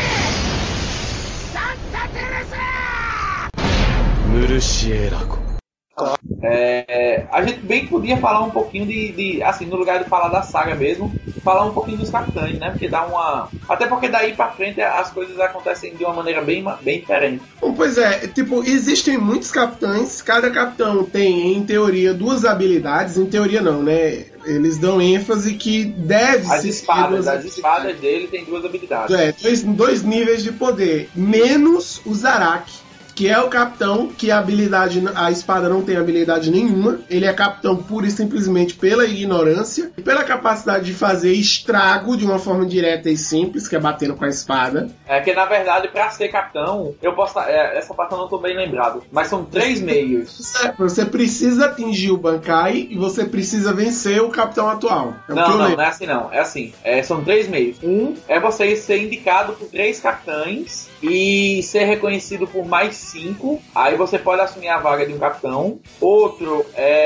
A gente bem podia falar um pouquinho de assim, no lugar de falar da saga mesmo, falar um pouquinho dos capitães, né? Porque dá uma... Até porque daí pra frente as coisas acontecem de uma maneira bem diferente. Bom, pois é, tipo, existem muitos capitães, cada capitão tem, em teoria, 2 habilidades, em teoria não, né? Eles dão ênfase que deve as espadas dele tem 2 habilidades. 2 níveis de poder, menos o Zaraki, que é o capitão que a espada não tem habilidade nenhuma. Ele é capitão pura e simplesmente pela ignorância e pela capacidade de fazer estrago de uma forma direta e simples, que é batendo com a espada. É que, na verdade, pra ser capitão, eu posso... essa parte eu não tô bem lembrado, mas são 3 meios. Você precisa atingir o Bankai e você precisa vencer o capitão atual. Não é assim não. É assim, são 3 meios. Um é você ser indicado por 3 capitães e ser reconhecido por mais 5, aí você pode assumir a vaga de um capitão. Outro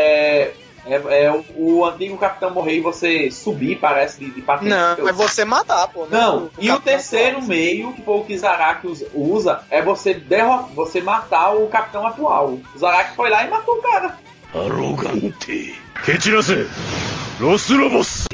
o antigo capitão morrer e você subir, parece, de patente. Não, é você matar, pô. Não, e o terceiro meio, que foi o que Zaraki usa, é você matar o capitão atual. O Zaraki foi lá e matou o cara. Arrogante. Ketchirase. Los Lobos.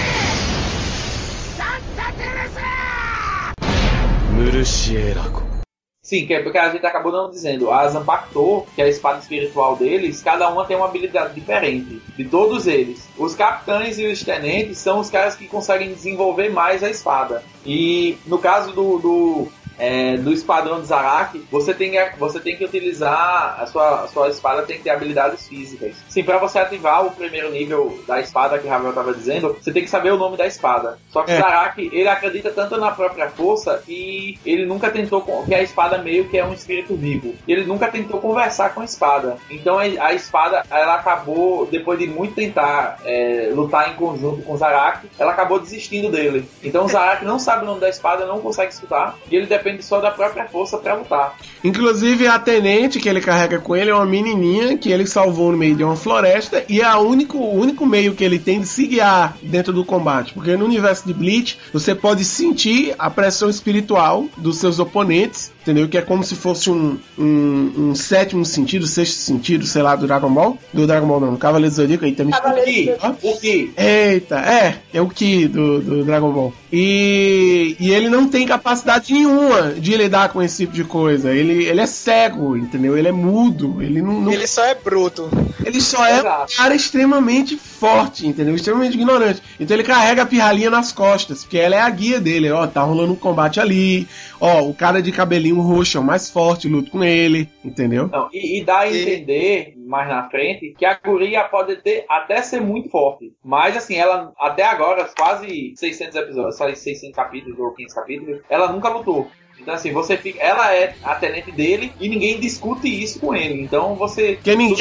Sim, que é porque a gente acabou não dizendo. A Zanpakuto, que é a espada espiritual deles, cada uma tem uma habilidade diferente. De todos eles. Os capitães e os tenentes são os caras que conseguem desenvolver mais a espada. E no caso do esquadrão de Zaraki, você tem que utilizar a sua espada, tem que ter habilidades físicas. Sim, pra você ativar o primeiro nível da espada que Ravel estava dizendo, você tem que saber o nome da espada. Só que Zaraki, ele acredita tanto na própria força que ele nunca tentou, que a espada meio que é um espírito vivo. E ele nunca tentou conversar com a espada. Então a espada, ela acabou, depois de muito tentar lutar em conjunto com o Zaraki, ela acabou desistindo dele. Então o Zaraki não sabe o nome da espada, não consegue escutar, e ele depende só da própria força pra lutar. Inclusive a tenente que ele carrega com ele é uma menininha que ele salvou no meio de uma floresta e é o único meio que ele tem de se guiar dentro do combate, porque no universo de Bleach você pode sentir a pressão espiritual dos seus oponentes, entendeu? Que é como se fosse um sétimo sentido, sexto sentido, sei lá, do Dragon Ball. Do Dragon Ball não, do Cavaleiro do Zodíaco. Eita, o Ki. Eita, é o Ki do Dragon Ball. E ele não tem capacidade nenhuma de lidar com esse tipo de coisa. Ele é cego, entendeu? Ele é mudo. Ele não... Ele só é bruto. Ele só é um cara extremamente forte, entendeu? Extremamente ignorante. Então ele carrega a pirralhinha nas costas, porque ela é a guia dele. Ó, tá rolando um combate ali. Ó, o cara de cabelinho roxo é o mais forte, luta com ele, entendeu? Não, e dá a entender mais na frente que a guria pode até ser muito forte, mas assim, ela até agora, quase 600 episódios, só 600 capítulos ou 500 capítulos, ela nunca lutou. Então assim, ela é a tenente dele e ninguém discute isso com ele. Então você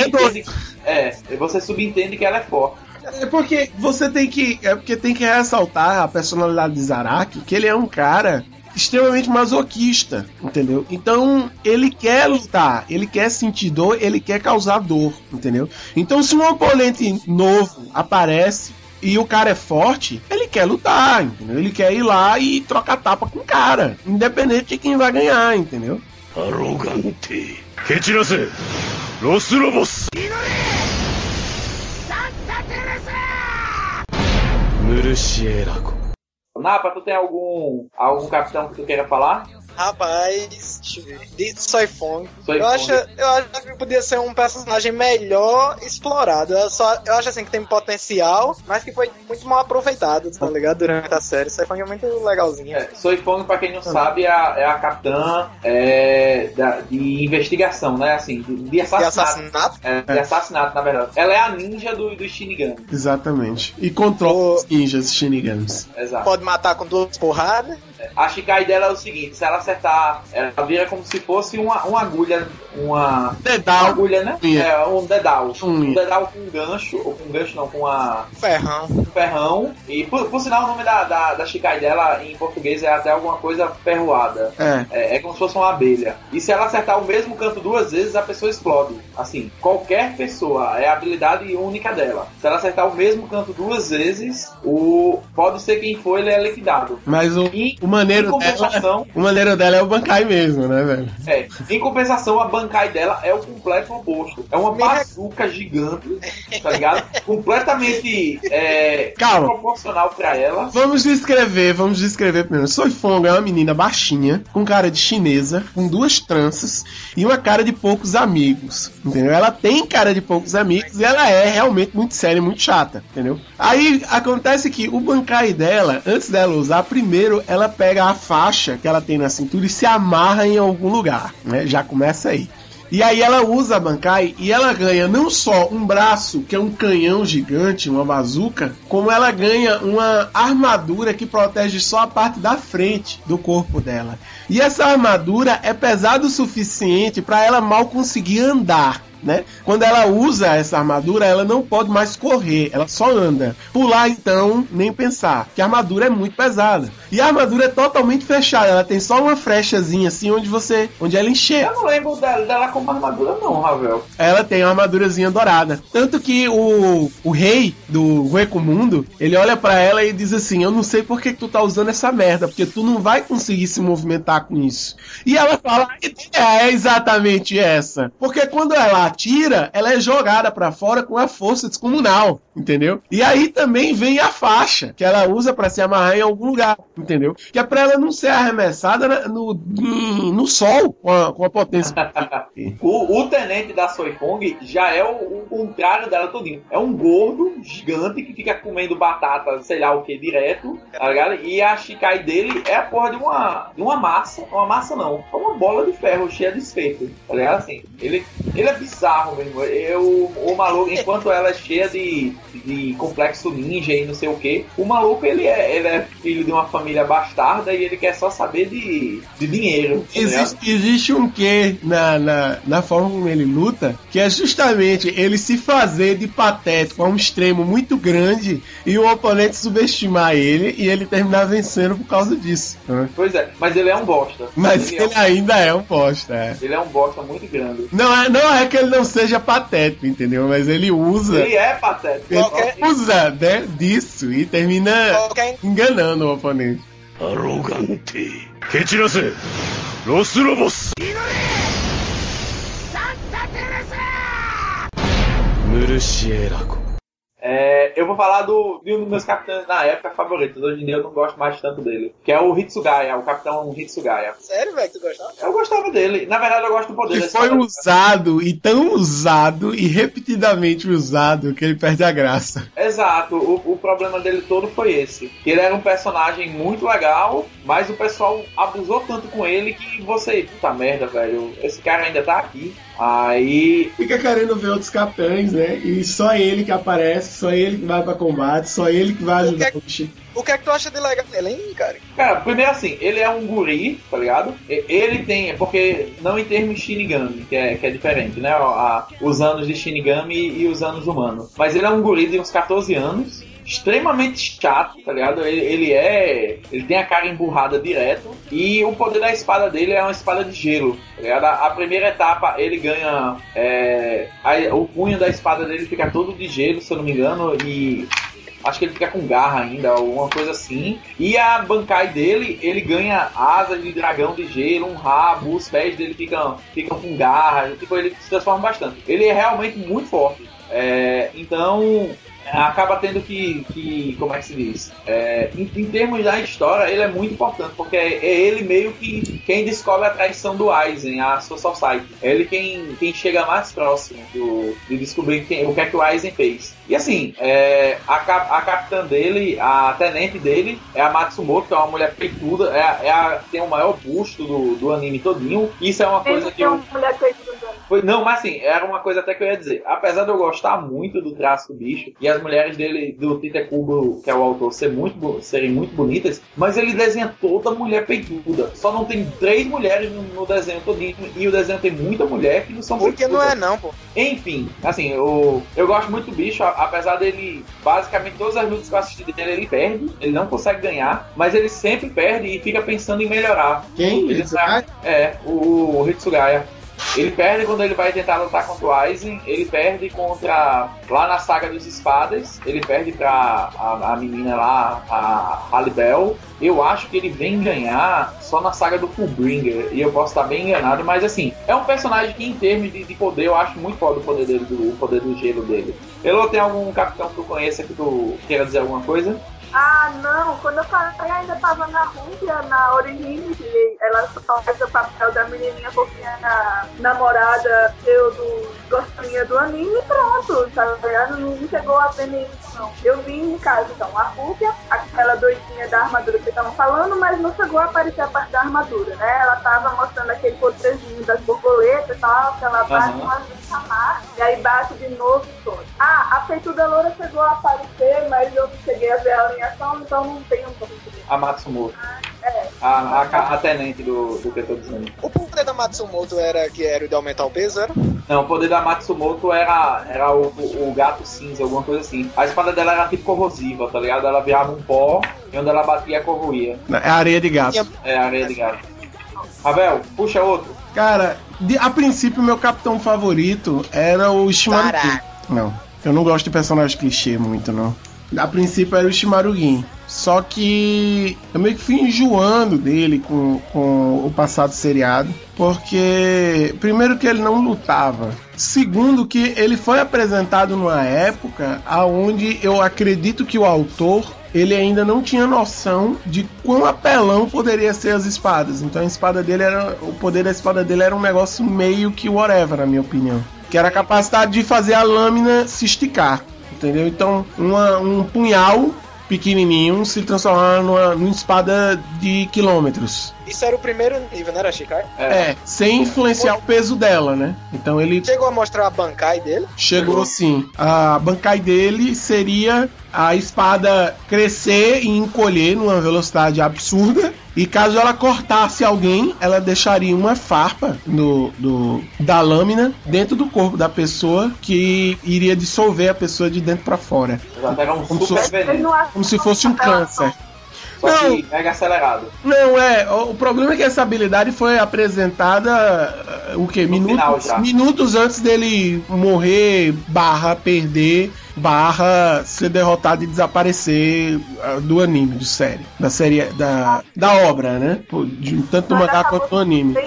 você subentende que ela é forte. É porque você tem que ressaltar a personalidade de Zaraki, que ele é um cara extremamente masoquista, entendeu? Então, ele quer lutar, ele quer sentir dor, ele quer causar dor, entendeu? Então, se um oponente novo aparece e o cara é forte, ele quer lutar, entendeu? Ele quer ir lá e trocar tapa com o cara, independente de quem vai ganhar, entendeu? Arrogante. Kechirase. Los Lobos. Murciélago. Napa, tu tem algum capitão que tu queira falar? Rapaz, deixa eu ver. De Soifong. Eu acho que podia ser um personagem melhor explorado. Eu acho assim que tem potencial, mas que foi muito mal aproveitado, tá ligado? Durante a série. Soifong é muito legalzinho. Soifong, pra quem não sabe, é a capitã de investigação, né? Assim, de assassinato. De assassinato, na verdade. Ela é a ninja do Shinigami. Exatamente. E controla os ninjas Shinigamis. Exato. Pode matar com 2 porradas. A Shikai dela é o seguinte, se ela acertar, ela vira como se fosse uma agulha, dedal. Uma agulha, né? Um dedal. Um Unha. dedal com gancho, ou com gancho não, com Ferrão. um ferrão. E por sinal o nome da Shikai dela em português é até alguma coisa ferroada. É como se fosse uma abelha. E se ela acertar o mesmo canto 2 vezes, a pessoa explode. Assim, qualquer pessoa, é a habilidade única dela. Se ela acertar o mesmo canto 2 vezes, pode ser quem for, ele é liquidado. Mas o maneiro dela é o Bankai mesmo, né, velho? Em compensação, a Bankai dela é o completo oposto. É uma bazuca gigante, tá ligado? Completamente proporcional pra ela. Vamos descrever primeiro. Soifong é uma menina baixinha, com cara de chinesa, com 2 tranças e uma cara de poucos amigos, entendeu? Ela tem cara de poucos amigos e ela é realmente muito séria e muito chata, entendeu? Aí acontece que o Bankai dela, antes dela usar, primeiro ela pega a faixa que ela tem na cintura e se amarra em algum lugar, né? Já começa aí. E aí ela usa a Bankai e ela ganha não só um braço, que é um canhão gigante, uma bazuca, como ela ganha uma armadura que protege só a parte da frente do corpo dela. E essa armadura é pesada o suficiente para ela mal conseguir andar, né? Quando ela usa essa armadura, ela não pode mais correr, ela só anda. Pular, então, nem pensar, que a armadura é muito pesada. E a armadura é totalmente fechada, ela tem só uma frechazinha assim onde ela enxerga. Eu não lembro dela como armadura não, Ravel. Ela tem uma armadurazinha dourada. Tanto que o rei do Recomundo, ele olha pra ela e diz assim: eu não sei por que tu tá usando essa merda, porque tu não vai conseguir se movimentar com isso. E ela fala: é exatamente essa. Porque quando ela atira, ela é jogada pra fora com a força descomunal, entendeu? E aí também vem a faixa, que ela usa pra se amarrar em algum lugar, entendeu? Que é pra ela não ser arremessada no sol com a potência. O tenente da Soifong já é o contrário dela todinho. É um gordo gigante que fica comendo batata, sei lá o que, direto, tá ligado? E a Shikai dele é a porra de uma massa. Uma massa não, é uma bola de ferro cheia de espeto, tá ligado? Assim, ele é bizarro mesmo. O maluco, enquanto ela é cheia de complexo ninja e não sei o que, o maluco ele é filho de uma família bastarda e ele quer só saber de dinheiro. Tá existe um quê na forma como ele luta, que é justamente ele se fazer de patético a um extremo muito grande e o oponente subestimar ele e ele terminar vencendo por causa disso. Né? Pois é, mas ele é um bosta. Mas ele ainda é um bosta. Ele é um bosta muito grande. Não é que ele não seja patético, entendeu? Mas ele usa. Ele é patético. Ele usa, né, disso e termina enganando o oponente. Arrogante. Kechirase. Los Lobos. Murciélago. Eu vou falar de um dos meus capitães na época favoritos. Hoje em dia eu não gosto mais tanto dele. Que é o Hitsugaya, o capitão Hitsugaya. Sério, velho, que tu gostava? Eu gostava dele. Na verdade, eu gosto do poder dele. Foi usado, e tão usado, e repetidamente usado, que ele perde a graça. Exato. O problema dele todo foi esse. Ele era um personagem muito legal, mas o pessoal abusou tanto com ele que você... Puta merda, velho. Esse cara ainda tá aqui. Aí... Fica querendo ver outros capitães, né? E só ele que aparece, só ele que vai pra combate, só ele que vai ajudar o bicho. O que é que tu acha de legal nele, hein, cara? Cara, primeiro assim, ele é um guri, tá ligado? Ele tem... Porque não em termos Shinigami, que é diferente, né? Os anos de Shinigami e os anos humanos. Mas ele é um guri de uns 14 anos. extremamente chato, tá ligado? Ele tem a cara emburrada direto, e o poder da espada dele é uma espada de gelo, tá ligado? A primeira etapa ele ganha o punho da espada dele fica todo de gelo, se eu não me engano, e acho que ele fica com garra ainda, alguma coisa assim. E a Bankai dele, ele ganha asas de dragão de gelo, um rabo, os pés dele ficam com garra, tipo, ele se transforma bastante. Ele é realmente muito forte. Então acaba tendo que como é que se diz? Em termos da história, ele é muito importante, porque é ele meio que quem descobre a traição do Aizen, a sua Society. É ele quem chega mais próximo de descobrir o que é que o Aizen fez. E assim, a capitã dele, a tenente dele, é a Matsumoto, que é uma mulher peituda, tem o maior busto do anime todinho. Isso é uma coisa que eu... Não, mas assim, era uma coisa até que eu ia dizer. Apesar de eu gostar muito do traço do bicho, e as mulheres dele, do Tite-Kubo, que é o autor, serem muito bonitas, mas ele desenha toda mulher peituda. Só não tem 3 mulheres no desenho todinho, e o desenho tem muita mulher que não são peitudas. Porque não é não, pô. Enfim, assim, eu gosto muito do bicho, apesar dele, basicamente, todas as lutas que eu assisti dele, ele perde, ele não consegue ganhar, mas ele sempre perde e fica pensando em melhorar. Quem? O Hitsugaya. Ele perde quando ele vai tentar lutar contra o Aizen, ele perde lá na saga dos espadas, ele perde pra a menina lá, a Halibel. Eu acho que ele vem ganhar só na saga do Fullbringer, e eu posso estar bem enganado, mas assim, é um personagem que em termos de poder, eu acho muito foda o poder dele, o poder do gelo dele. Elô, tem algum capitão que tu conheça que tu queira dizer alguma coisa? Ah, não. Quando eu falei, ainda tava na Rússia, na Origine, que ela só faz o papel da menininha fofinha, namorada gostinha do anime, e pronto, tá ligado? Não chegou a ver nem isso, não. Eu vi em casa, então, a Rússia, aquela doidinha da armadura que estavam falando, mas não chegou a aparecer a parte da armadura, né? Ela tava mostrando aquele poderzinho das borboletas e tal, que ela bate uma vez a mar, e aí bate de novo e todo. A peituda loura chegou a aparecer, mas eu cheguei a ver ela em ação, então não tenho como dizer. A Matsumoto. A tenente do que eu tô dizendo. O poder da Matsumoto era o de aumentar o peso, era? Não, o poder da Matsumoto era o gato cinza, alguma coisa assim. A espada dela era tipo corrosiva, tá ligado? Ela virava um pó e onde ela batia, corroía. É areia de gato. É areia de gato. Ravel, puxa outro. Cara, a princípio meu capitão favorito era o Shimarugi. Não, eu não gosto de personagem clichê muito, não. A princípio era o Shimarugin. Só que eu meio que fui enjoando dele com o passado seriado. Porque, primeiro, que ele não lutava. Segundo, que ele foi apresentado numa época onde eu acredito que o autor, ele ainda não tinha noção de quão apelão poderia ser as espadas. Então o poder da espada dele era um negócio meio que whatever, na minha opinião. Que era a capacidade de fazer a lâmina se esticar. Entendeu? Então, um punhal pequenininho se transformar numa espada de quilômetros. Isso era o primeiro nível, não era, Shikai? Sem influenciar o peso dela, né? Então ele... Chegou a mostrar a Bankai dele? Chegou sim. A Bankai dele seria a espada crescer e encolher numa velocidade absurda. E caso ela cortasse alguém, ela deixaria uma farpa da lâmina dentro do corpo da pessoa, que iria dissolver a pessoa de dentro pra fora. Como se fosse um câncer. Só que mega acelerado. Não, o problema é que essa habilidade foi apresentada minutos antes dele morrer, perder, ser derrotado e desaparecer do anime, da série, da obra, né? Tanto no mangá quanto no anime.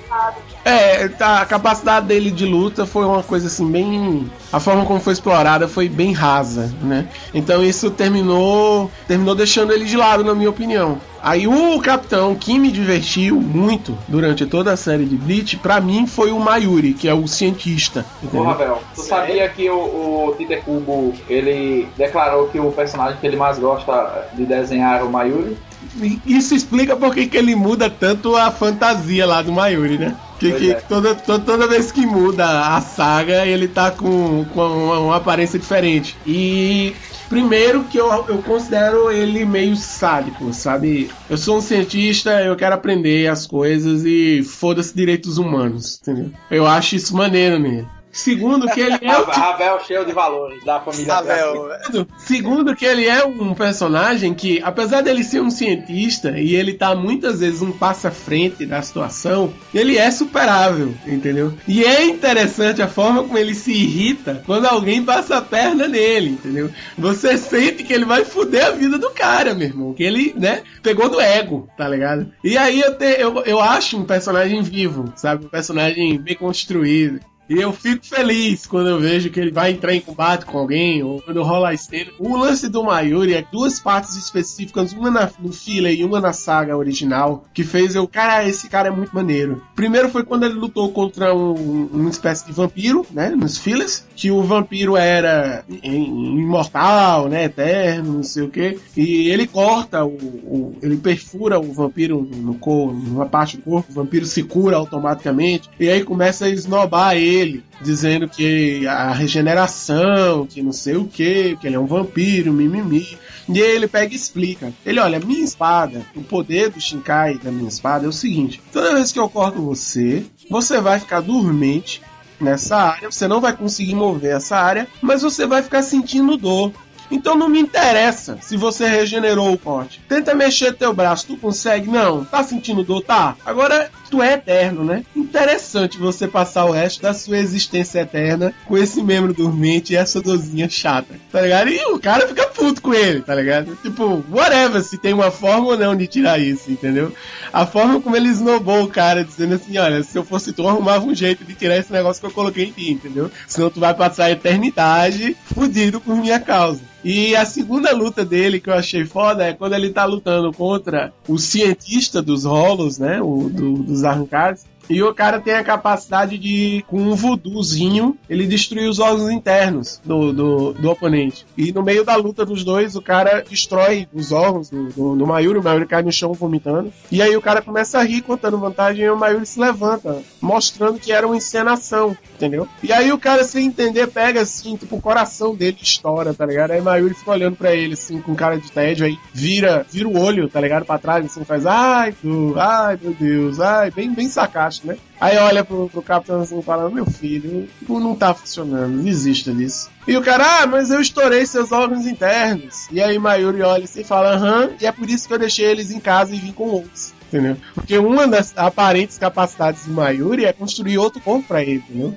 A capacidade dele de luta foi uma coisa assim bem... A forma como foi explorada foi bem rasa, né? Então isso terminou deixando ele de lado, na minha opinião. Aí o capitão que me divertiu muito durante toda a série de Bleach, pra mim, foi o Mayuri, que é o cientista. Ô, Ravel, tu sabia que o Tite-Kubo, ele declarou que o personagem que ele mais gosta de desenhar é o Mayuri? Isso explica por que ele muda tanto a fantasia lá do Mayuri, né? Toda vez que muda a saga, ele tá com uma aparência diferente. E primeiro que eu considero ele meio sádico, sabe? Eu sou um cientista, eu quero aprender as coisas e foda-se direitos humanos, entendeu? Eu acho isso maneiro nele. Segundo, que ele é Ravel cheio de valores da família Ravel. Segundo, que ele é um personagem que, apesar dele ser um cientista e ele tá muitas vezes um passo à frente da situação, ele é superável, entendeu? E é interessante a forma como ele se irrita quando alguém passa a perna nele, entendeu? Você sente que ele vai foder a vida do cara, meu irmão. Que ele, né, pegou do ego, tá ligado? E aí eu acho um personagem vivo, sabe? Um personagem bem construído. E eu fico feliz quando eu vejo que ele vai entrar em combate com alguém, ou quando rola a cena. O lance do Mayuri é duas partes específicas, uma no filler e uma na saga original, que fez eu, cara, esse cara é muito maneiro. Primeiro foi quando ele lutou contra uma espécie de vampiro, né, nos fillers, que o vampiro era imortal, né, eterno, não sei o que, e ele corta, ele perfura o vampiro numa parte do corpo, o vampiro se cura automaticamente, e aí começa a esnobar ele, dizendo que a regeneração, que não sei o que ele é um vampiro, mimimi. E aí ele pega e explica. Ele, olha, minha espada, o poder do Shinkai da minha espada é o seguinte: toda vez que eu corto você vai ficar dormente nessa área, você não vai conseguir mover essa área, mas você vai ficar sentindo dor. Então não me interessa se você regenerou o corte. Tenta mexer teu braço, tu consegue? Não. Tá sentindo dor? Tá. Agora, tu é eterno, né? Interessante você passar o resto da sua existência eterna com esse membro dormente e essa dorzinha chata, tá ligado? E o cara fica puto com ele, tá ligado? Tipo, whatever, se tem uma forma ou não de tirar isso, entendeu? A forma como ele esnobou o cara, dizendo assim, olha, se eu fosse tu, eu arrumava um jeito de tirar esse negócio que eu coloquei em ti, entendeu? Senão tu vai passar a eternidade fudido por minha causa. E a segunda luta dele que eu achei foda é quando ele tá lutando contra o cientista dos rolos, né? Dos arrancados. E o cara tem a capacidade de, com um voodoozinho, ele destruir os órgãos internos do oponente. E no meio da luta dos dois, o cara destrói os órgãos do Mayuri. O Mayuri cai no chão vomitando. E aí o cara começa a rir, contando vantagem, e o Mayuri se levanta, mostrando que era uma encenação, entendeu? E aí o cara, sem entender, pega assim, tipo, o coração dele estoura, tá ligado? Aí o Mayuri fica olhando pra ele, assim, com cara de tédio, aí vira o olho, tá ligado? Pra trás, assim, faz, ai, meu Deus, bem sarcástico, né? Aí olha pro capitão assim e fala, meu filho, não tá funcionando, desista disso. E o cara, mas eu estourei seus órgãos internos. E aí Mayuri olha assim e fala, e é por isso que eu deixei eles em casa e vim com outros. Entendeu? Porque uma das aparentes capacidades do Mayuri é construir outro corpo pra ele, entendeu?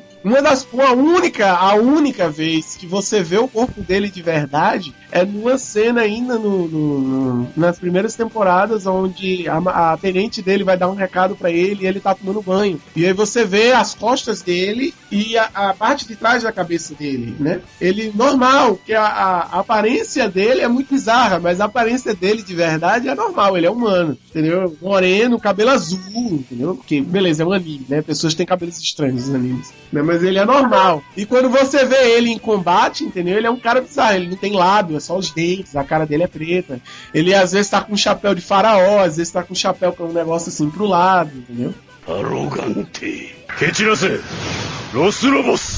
A única vez que você vê o corpo dele de verdade é numa cena ainda nas primeiras temporadas, onde a tenente dele vai dar um recado pra ele e ele tá tomando banho. E aí você vê as costas dele e a parte de trás da cabeça dele, né? Ele, normal, que a aparência dele é muito bizarra, mas a aparência dele de verdade é normal, ele é humano, entendeu? Moreno, cabelo azul, entendeu? Porque, beleza, é um anime, né? Pessoas têm cabelos estranhos nos animes, né? Mas ele é normal. E quando você vê ele em combate, entendeu? Ele é um cara bizarro, ele não tem lábio, é só os dentes, a cara dele é preta. Ele às vezes tá com um chapéu de faraó, às vezes tá com um chapéu com um negócio assim pro lado, entendeu? Arrogante. Kechirase. Los Lobos.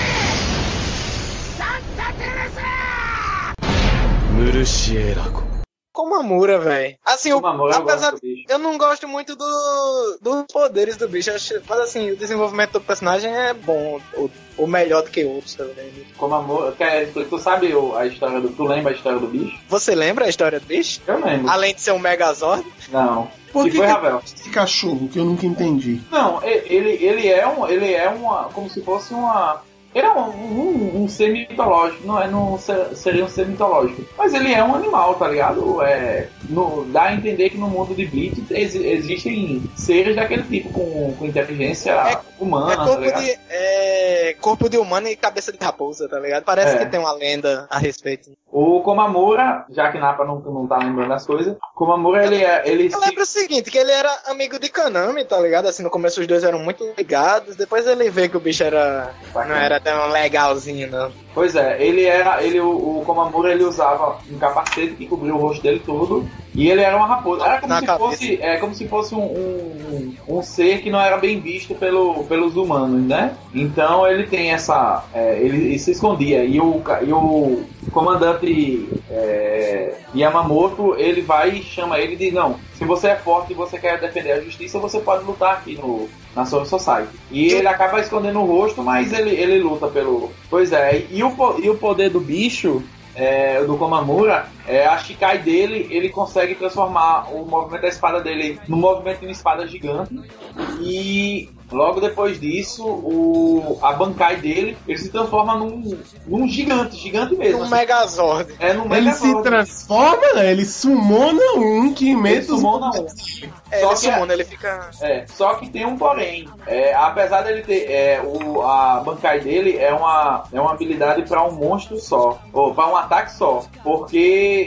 Murushieraku. Komamura, velho. Assim, apesar eu não gosto muito dos poderes do bicho, mas assim, o desenvolvimento do personagem é bom, ou melhor do que outros, tá ligado? Komamura, tu sabe a história tu lembra a história do bicho? Você lembra a história do bicho? Eu lembro. Além de ser um Megazord? Não. Por que foi Ravel? Esse cachorro que eu nunca entendi? Não, ele é uma, como se fosse uma... Ele é um ser mitológico, não seria um ser mitológico. Mas ele é um animal, tá ligado? Dá a entender que no mundo de Bleach existem seres daquele tipo, com inteligência humana, tá ligado? Corpo de humano e cabeça de raposa, tá ligado? Parece que tem uma lenda a respeito. O Komamura, já que Napa não tá lembrando as coisas, Komamura, eu lembro o seguinte, que ele era amigo de Kanami, tá ligado? Assim, no começo os dois eram muito ligados, depois ele vê que o bicho não era tão legalzinho, não. Pois é, o Komamura, ele usava um capacete que cobria o rosto dele todo, e ele era uma raposa. Era como se fosse um ser que não era bem visto pelos humanos, né? Então ele tem essa... ele se escondia, e o comandante Yamamoto, ele vai e chama ele e diz, não, se você é forte e você quer defender a justiça, você pode lutar aqui na Soul Society. E ele acaba escondendo o rosto, mas ele luta pelo... Pois é, e o poder do bicho... do Komamura, a Shikai dele, ele consegue transformar o movimento da espada dele no movimento de uma espada gigante, e logo depois disso a Bankai dele, ele se transforma num gigante mesmo. Num Megazord. Num Megazord. Ele se transforma, né? Ele sumona um que mete os... Ele fica... Só que tem um porém. Apesar dele ter... a Bankai dele é uma habilidade para um monstro só. Ou para um ataque só. Porque...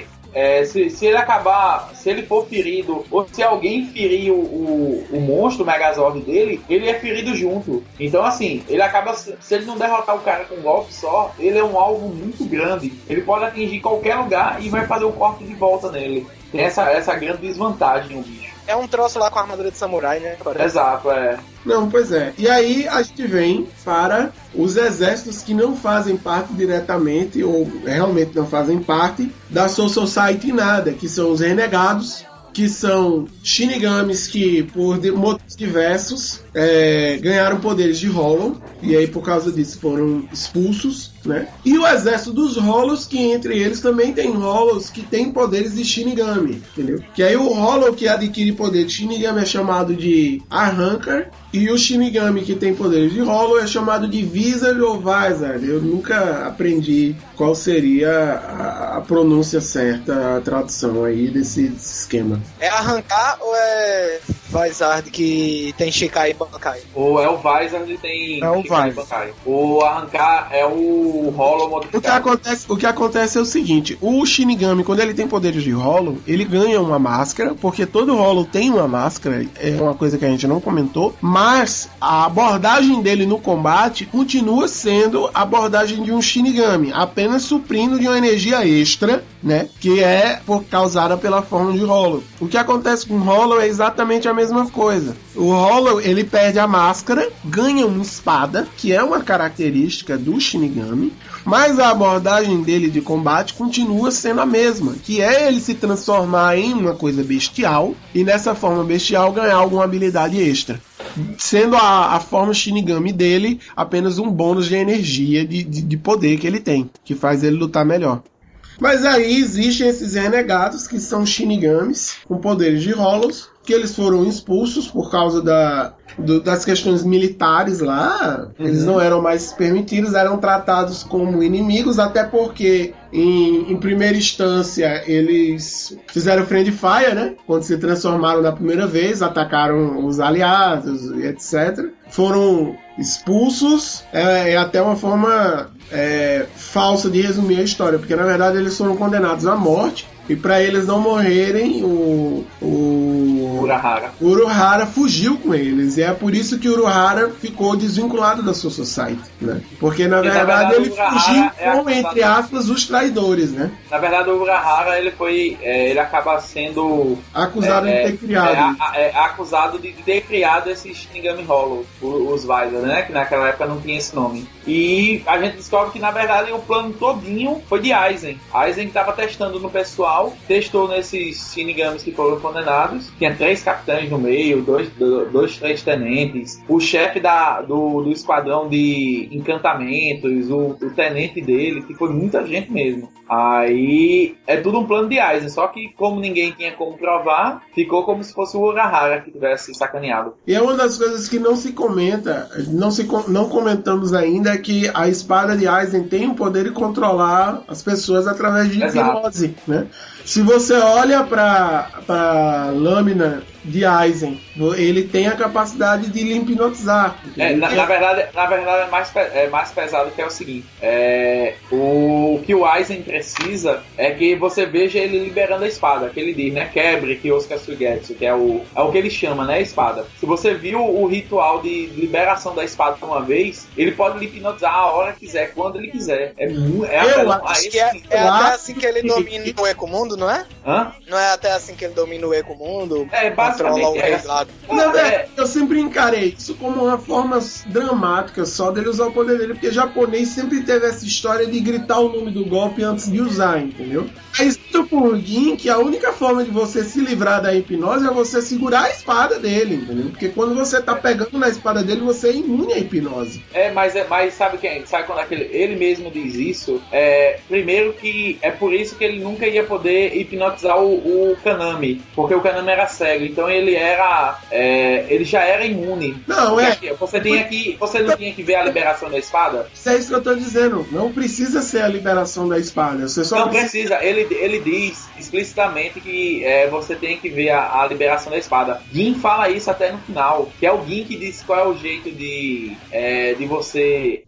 se ele acabar, se ele for ferido, ou se alguém ferir o monstro, o Megazord dele, ele é ferido junto. Então, assim, ele acaba, se ele não derrotar o cara com um golpe só, ele é um alvo muito grande. Ele pode atingir qualquer lugar e vai fazer o corte de volta nele. Tem essa grande desvantagem, o bicho. É um troço lá com a armadura de samurai, né? Exato, Não, pois é. E aí a gente vem para os exércitos que não fazem parte diretamente, ou realmente não fazem parte, da Soul Society nada, que são os renegados, que são shinigamis que, por motivos diversos, ganharam poderes de Hollow, e aí por causa disso foram expulsos, né? E o exército dos Hollows, que entre eles também tem Hollows que tem poderes de Shinigami, entendeu? Que aí o Hollow que adquire poder de Shinigami é chamado de Arrancar, e o Shinigami que tem poderes de Hollow é chamado de Wizard ou Vizard. Eu nunca aprendi qual seria a pronúncia certa, a tradução aí desse esquema. É Arrancar ou é Vizard que tem Shikai e Bankai? Ou é o Vizard que tem Shikai e Bankai. O Arrancar é o Hollow modificado. O que acontece é o seguinte: o Shinigami, quando ele tem poderes de Hollow, ele ganha uma máscara, porque todo Hollow tem uma máscara, é uma coisa que a gente não comentou, mas a abordagem dele no combate continua sendo a abordagem de um Shinigami, apenas suprindo de uma energia extra, né, que é causada pela forma de Hollow. O que acontece com o Hollow é exatamente a mesma coisa. O Hollow, ele perde a máscara, ganha uma espada, que é uma característica do Shinigami, mas a abordagem dele de combate continua sendo a mesma, que é ele se transformar em uma coisa bestial, e nessa forma bestial ganhar alguma habilidade extra, sendo a forma Shinigami dele apenas um bônus de energia, de poder que ele tem, que faz ele lutar melhor. Mas aí existem esses renegados que são Shinigamis com poderes de Hollows, que eles foram expulsos por causa das questões militares lá. Eles não eram mais permitidos, eram tratados como inimigos, até porque em primeira instância eles fizeram friendly fire, né? Quando se transformaram na primeira vez, atacaram os aliados, etc. Foram expulsos, é até uma forma falsa de resumir a história, porque na verdade eles foram condenados à morte, e para eles não morrerem, o Uruhara fugiu com eles, e é por isso que o Uruhara ficou desvinculado da Soul Society, né? Porque na verdade ele fugiu com, entre aspas, os traidores, né? Na verdade o Uruhara ele acaba sendo acusado de ter criado acusado de ter criado esses Shinigami Hollow, os Vizard, né? Que naquela época não tinha esse nome. E a gente descobre que na verdade o plano todinho foi de Aizen. Aizen estava testando no pessoal, testou nesses Shinigamis que foram condenados. Tinha 3 capitães no meio, 3 tenentes, o chefe do esquadrão de encantamentos, o tenente dele, que foi muita gente mesmo. Aí é tudo um plano de Aizen, só que como ninguém tinha como provar, ficou como se fosse o Urahara que tivesse sacaneado. E é uma das coisas que não se comenta, não comentamos ainda, é que a espada de Aizen tem o poder de controlar as pessoas através de hipnose, né? Se você olha para a lâmina de Aizen, ele tem a capacidade de lhe hipnotizar. Na verdade é mais pesado, que é o seguinte: o que o Aizen precisa é que você veja ele liberando a espada, que ele diz, né? Quebre Kyosuke Suigetsu, que é o que ele chama, né? A espada. Se você viu o ritual de liberação da espada uma vez, ele pode lhe hipnotizar a hora que quiser, quando ele quiser. Eu acho que é até assim que ele domina o Ecomundo, mundo, não é? Hã? Não é até assim que ele domina o Ecomundo? Basicamente controla o rei lá. Não, eu sempre encarei isso como uma forma dramática só dele usar o poder dele, porque japonês sempre teve essa história de gritar o nome do golpe antes de usar, entendeu? Mas por Gin, que a única forma de você se livrar da hipnose é você segurar a espada dele, entendeu? Porque quando você tá pegando na espada dele, você é imune à hipnose. Mas sabe quem? Sabe quando ele mesmo diz isso? Primeiro que é por isso que ele nunca ia poder hipnotizar o Kaname, porque o Kaname era cego, então ele já era imune. Não, você não tinha que ver a liberação da espada? Isso é isso que eu tô dizendo. Não precisa ser a liberação da espada. Você só não precisa. Ele diz explicitamente que você tem que ver a liberação da espada. Gin fala isso até no final, que é o Gin que diz qual é o jeito de você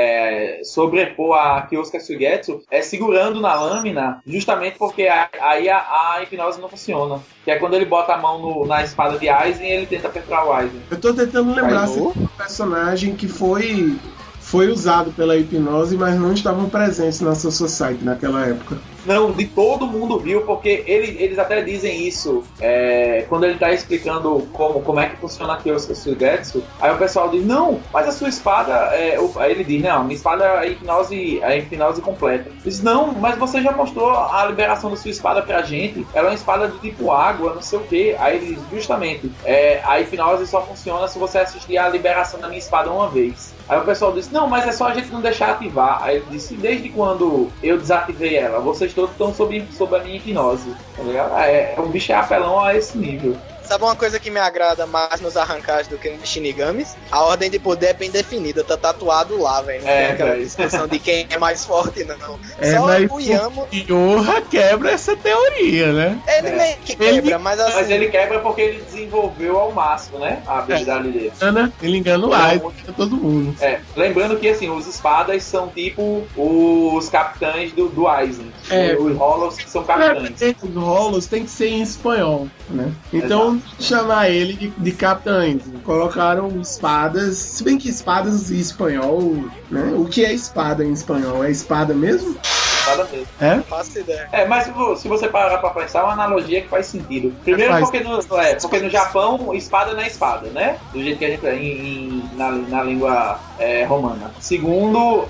sobrepor a Kyosuke Suigetsu segurando na lâmina, justamente porque aí a hipnose não funciona. Que é quando ele bota a mão na espada de Aizen e ele tenta perfurar o Aizen. Eu tô tentando lembrar se um personagem que foi usado pela hipnose, mas não estavam presentes na Soul Society naquela época. Não, de todo mundo viu, porque eles até dizem isso quando ele tá explicando como é que funciona aqui o Suigetsu. Aí o pessoal diz, não, mas a sua espada aí ele diz, não, minha espada é a hipnose completa. Diz, não, mas você já mostrou a liberação da sua espada pra gente, ela é uma espada de tipo água, não sei o que. Aí ele diz, justamente, a hipnose só funciona se você assistir a liberação da minha espada uma vez. Aí o pessoal disse, não, mas é só a gente não deixar ativar. Aí ele disse, desde quando eu desativei ela, vocês todos estão sob a minha hipnose. Tá ligado? O bicho é apelão a esse nível. Sabe uma coisa que me agrada mais nos arrancados do que nos Shinigamis? A ordem de poder é bem definida, tá tatuado lá, velho. Não tem aquela discussão de quem é mais forte, não. Só mas o Yamo... Yoha quebra essa teoria, né? Ele meio que quebra, mas assim... Mas ele quebra porque ele desenvolveu ao máximo, né? A habilidade dele. Ele engana o Aizen, todo mundo. Lembrando que, assim, os espadas são tipo os capitães do Aizen. Os Hollows são capitães. Os Hollows tem que ser em espanhol, né? Então, chamar ele de capitães. Colocaram espadas, se bem que espadas em espanhol, né? O que é espada em espanhol? É espada mesmo? Espada mesmo. Não faço ideia. Mas se você parar pra pensar, é uma analogia que faz sentido. Primeiro porque no Japão, espada não é espada, né? Do jeito que a gente na língua romana. Segundo,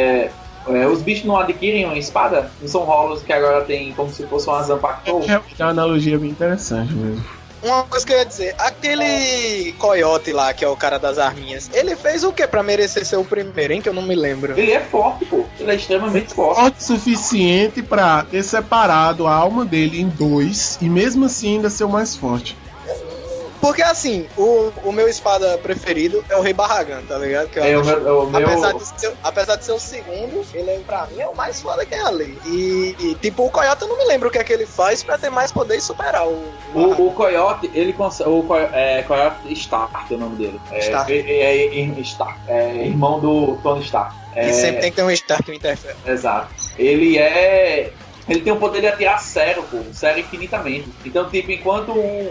os bichos não adquirem uma espada? Não são Hollows que agora tem como se fosse uma Zanpakuto? É uma analogia bem interessante mesmo. Uma coisa que eu ia dizer, aquele coiote lá, que é o cara das arminhas, ele fez o que pra merecer ser o primeiro, hein? Que eu não me lembro. Ele é forte, pô. Ele é extremamente forte. Forte o suficiente pra ter separado a alma dele em dois e mesmo assim ainda ser o mais forte. Porque assim, o meu espada preferido é o Rei Barragan, tá ligado? Que apesar de ser o segundo, ele pra mim é o mais foda que é ali. E tipo, o Coyote eu não me lembro o que é que ele faz pra ter mais poder e superar o Coyote, ele consegue. Coyote Stark é o nome dele. Stark. Irmão do Tony Stark. E sempre tem que ter um Stark que interfere. Exato. Ele tem o poder de atirar zero infinitamente. Então, tipo, enquanto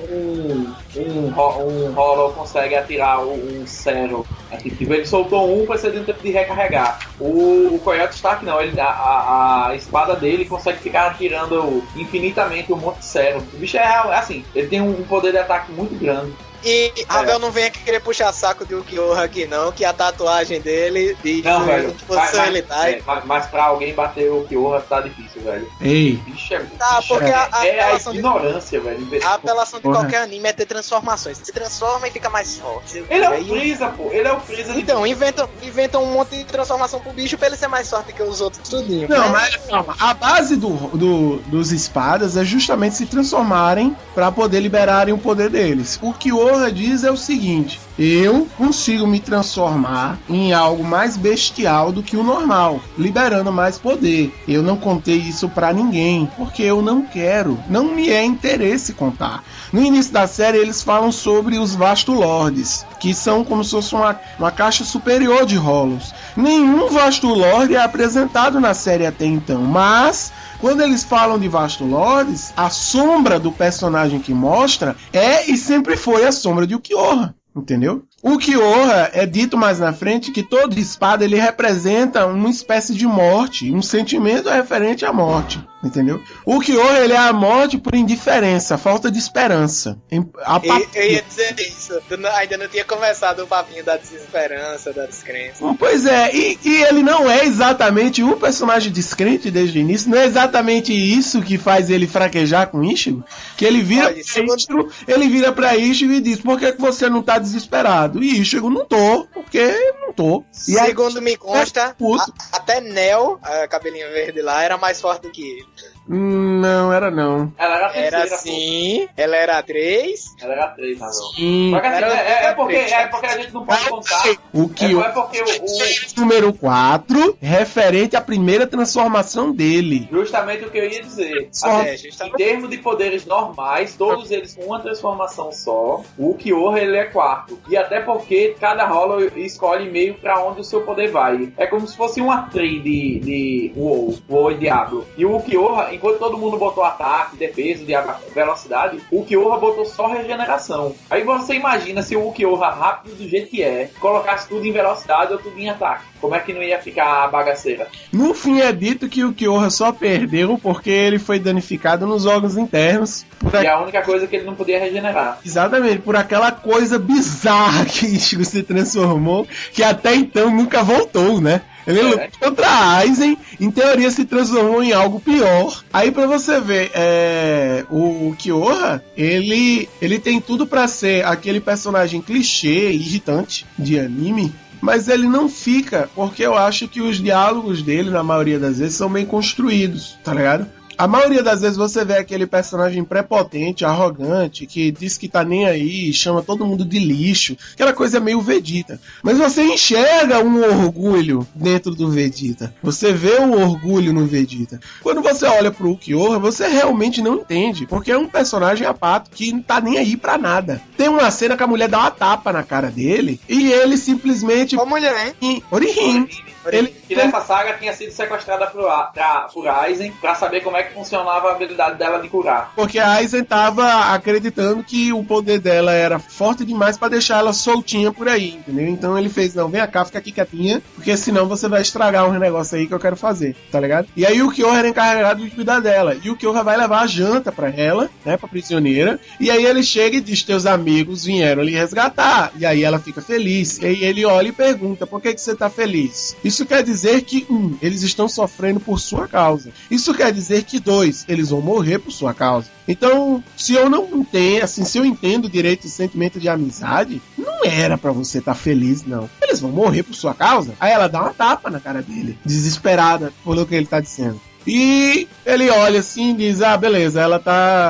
um Hollow consegue atirar um zero, tipo, ele soltou um, precisa de um tempo de recarregar. O Coyote Stark não, a espada dele consegue ficar atirando infinitamente um monte de zero. O bicho assim, ele tem um poder de ataque muito grande. E Ravel não vem aqui querer puxar saco de Ukiyoha aqui não, que a tatuagem dele diz que posição ele tá. Mas pra alguém bater o Ukiyoha tá difícil, velho. Ei. Bicho, porque a ignorância, velho. A apelação de qualquer anime é ter transformações. Se transforma e fica mais forte. Ele é o Freeza, pô. Ele é o Freeza. Então, inventam um monte de transformação pro bicho pra ele ser mais forte que os outros tudinho. Não, mas calma. A base dos espadas é justamente se transformarem pra poder liberarem o poder deles. O Kyoha diz é o seguinte: eu consigo me transformar em algo mais bestial do que o normal, liberando mais poder. Eu não contei isso pra ninguém, porque eu não quero, não me é interesse contar. No início da série eles falam sobre os Vastolords, que são como se fosse uma caixa superior de Hollows. Nenhum Vastolord é apresentado na série até então, mas quando eles falam de Vastolords, a sombra do personagem que mostra é e sempre foi a sombra de Ukiyoha, entendeu? O Kyoha é dito mais na frente que toda espada ele representa uma espécie de morte, um sentimento referente à morte, entendeu? O Kyoha ele é a morte por indiferença, falta de esperança. Eu ia dizer isso, ainda não tinha começado o papinho da desesperança, da descrença. Pois é, e ele não é exatamente um personagem descrente desde o início, não é exatamente isso que faz ele fraquejar com Ichigo, que ele vira pra Ichigo e diz, por que você não tá desesperado? E Ichigo, não tô, porque não tô. E segundo me consta, até Nel, a cabelinho verde lá, era mais forte do que ele. Não, era não. Ela era a terceira. Era sim, ela era a 3. Ela era a 3, Razão. Sim. É porque a gente não pode contar. O que é porque o número 4, referente à primeira transformação dele. Justamente o que eu ia dizer. Em termos de poderes normais, todos eles com uma transformação só. O Kyoha, ele é 4. E até porque cada Hollow escolhe meio pra onde o seu poder vai. É como se fosse uma tree de WoW e Diablo. E o Kyoha, enquanto todo mundo botou ataque, defesa, velocidade, o Kyoha botou só regeneração. Aí você imagina se o Kyoha rápido do jeito que é, colocasse tudo em velocidade ou tudo em ataque. Como é que não ia ficar a bagaceira? No fim é dito que o Kyoha só perdeu porque ele foi danificado nos órgãos internos. E a única coisa que ele não podia regenerar. Exatamente, por aquela coisa bizarra que Ichigo se transformou, que até então nunca voltou, né? Ele lutou contra a Aizen, em teoria se transformou em algo pior. Aí pra você ver, o Kyoha, ele tem tudo pra ser aquele personagem clichê, irritante de anime, mas ele não fica, porque eu acho que os diálogos dele, na maioria das vezes, são bem construídos, tá ligado? A maioria das vezes você vê aquele personagem prepotente, arrogante, que diz que tá nem aí, chama todo mundo de lixo, aquela coisa meio Vegeta. Mas você enxerga um orgulho dentro do Vegeta. Você vê o orgulho no Vegeta. Quando você olha pro Kyoha, você realmente não entende, porque é um personagem apato que não tá nem aí pra nada. Tem uma cena que a mulher dá uma tapa na cara dele e ele simplesmente... Qual mulher, hein? Orihime. Que nessa saga tinha sido sequestrada por Aizen pra saber como é que funcionava a habilidade dela de curar. Porque a Aizen tava acreditando que o poder dela era forte demais pra deixar ela soltinha por aí, entendeu? Então ele fez, não, vem cá, fica aqui quietinha, porque senão você vai estragar um negócio aí que eu quero fazer, tá ligado? E aí o Kyoha era encarregado de cuidar dela, e o Kyoha vai levar a janta pra ela, né, pra prisioneira, e aí ele chega e diz, teus amigos vieram lhe resgatar, e aí ela fica feliz, e aí ele olha e pergunta, por que você tá feliz? Isso quer dizer que, eles estão sofrendo por sua causa. Isso quer dizer que, 2, eles vão morrer por sua causa. Então, se eu não entendo, assim, se eu entendo direito o sentimento de amizade, não era pra você estar feliz, não. Eles vão morrer por sua causa. Aí ela dá uma tapa na cara dele, desesperada pelo que ele tá dizendo. E ele olha assim e diz, beleza, ela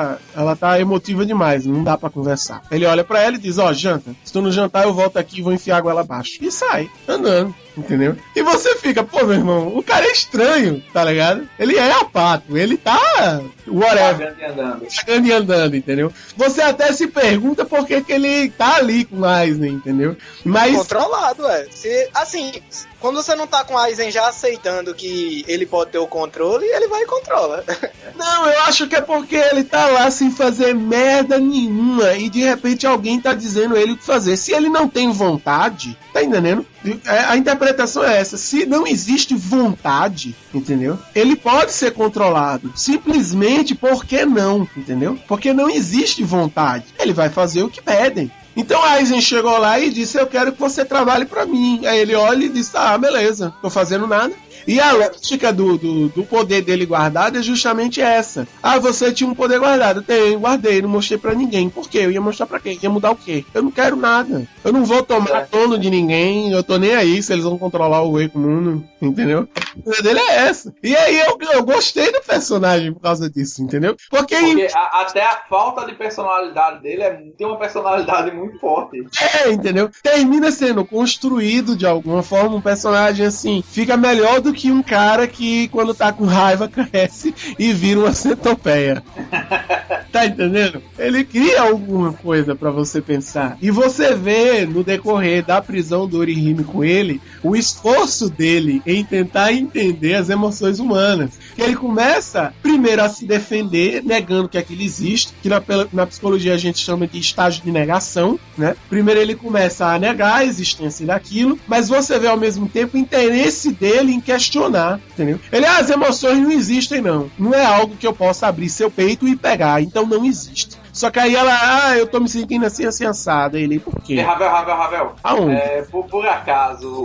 tá emotiva demais, não dá pra conversar. Ele olha pra ela e diz, janta, se tu não jantar eu volto aqui e vou enfiar a goela abaixo. E sai, andando, entendeu? E você fica, pô, meu irmão, o cara é estranho, tá ligado? Ele é apato, ele tá whatever, cagando e andando, entendeu? Você até se pergunta por que ele tá ali com a Aizen, entendeu? Mas... Controlado, assim, quando você não tá com a Aizen já aceitando que ele pode ter o controle, ele vai e controla. Não, eu acho que é porque ele tá lá sem fazer merda nenhuma e de repente alguém tá dizendo ele o que fazer. Se ele não tem vontade, tá entendendo? A interpretação é essa. Se não existe vontade, entendeu? Ele pode ser controlado. Simplesmente porque não, entendeu? Porque não existe vontade. Ele vai fazer o que pedem. Então a Aizen chegou lá e disse, eu quero que você trabalhe pra mim. Aí ele olha e disse, beleza, tô fazendo nada. E a lógica do poder dele guardado é justamente essa. Você tinha um poder guardado. Tenho, guardei, não mostrei pra ninguém. Por quê? Eu ia mostrar pra quem? Ia mudar o quê? Eu não quero nada. Eu não vou tomar dono de ninguém. Eu tô nem aí se eles vão controlar o Eiko Mundo. Entendeu? A coisa dele é essa. E aí eu gostei do personagem por causa disso, entendeu? Porque até a falta de personalidade dele tem uma personalidade muito forte. Entendeu? Termina sendo construído de alguma forma um personagem assim. Fica melhor do que um cara que, quando tá com raiva, cresce e vira uma centopeia. Tá entendendo? Ele cria alguma coisa pra você pensar. E você vê, no decorrer da prisão do Orihime com ele, o esforço dele em tentar entender as emoções humanas. Que ele começa, primeiro, a se defender, negando que aquilo existe, que na psicologia a gente chama de estágio de negação, né? Primeiro ele começa a negar a existência daquilo, mas você vê ao mesmo tempo o interesse dele em questionar, entendeu? Ele, as emoções não existem, não. Não é algo que eu possa abrir seu peito e pegar, então não existe. Só que aí ela, eu tô me sentindo assim assada. Ele, por quê? Ravel. Aonde? Por acaso,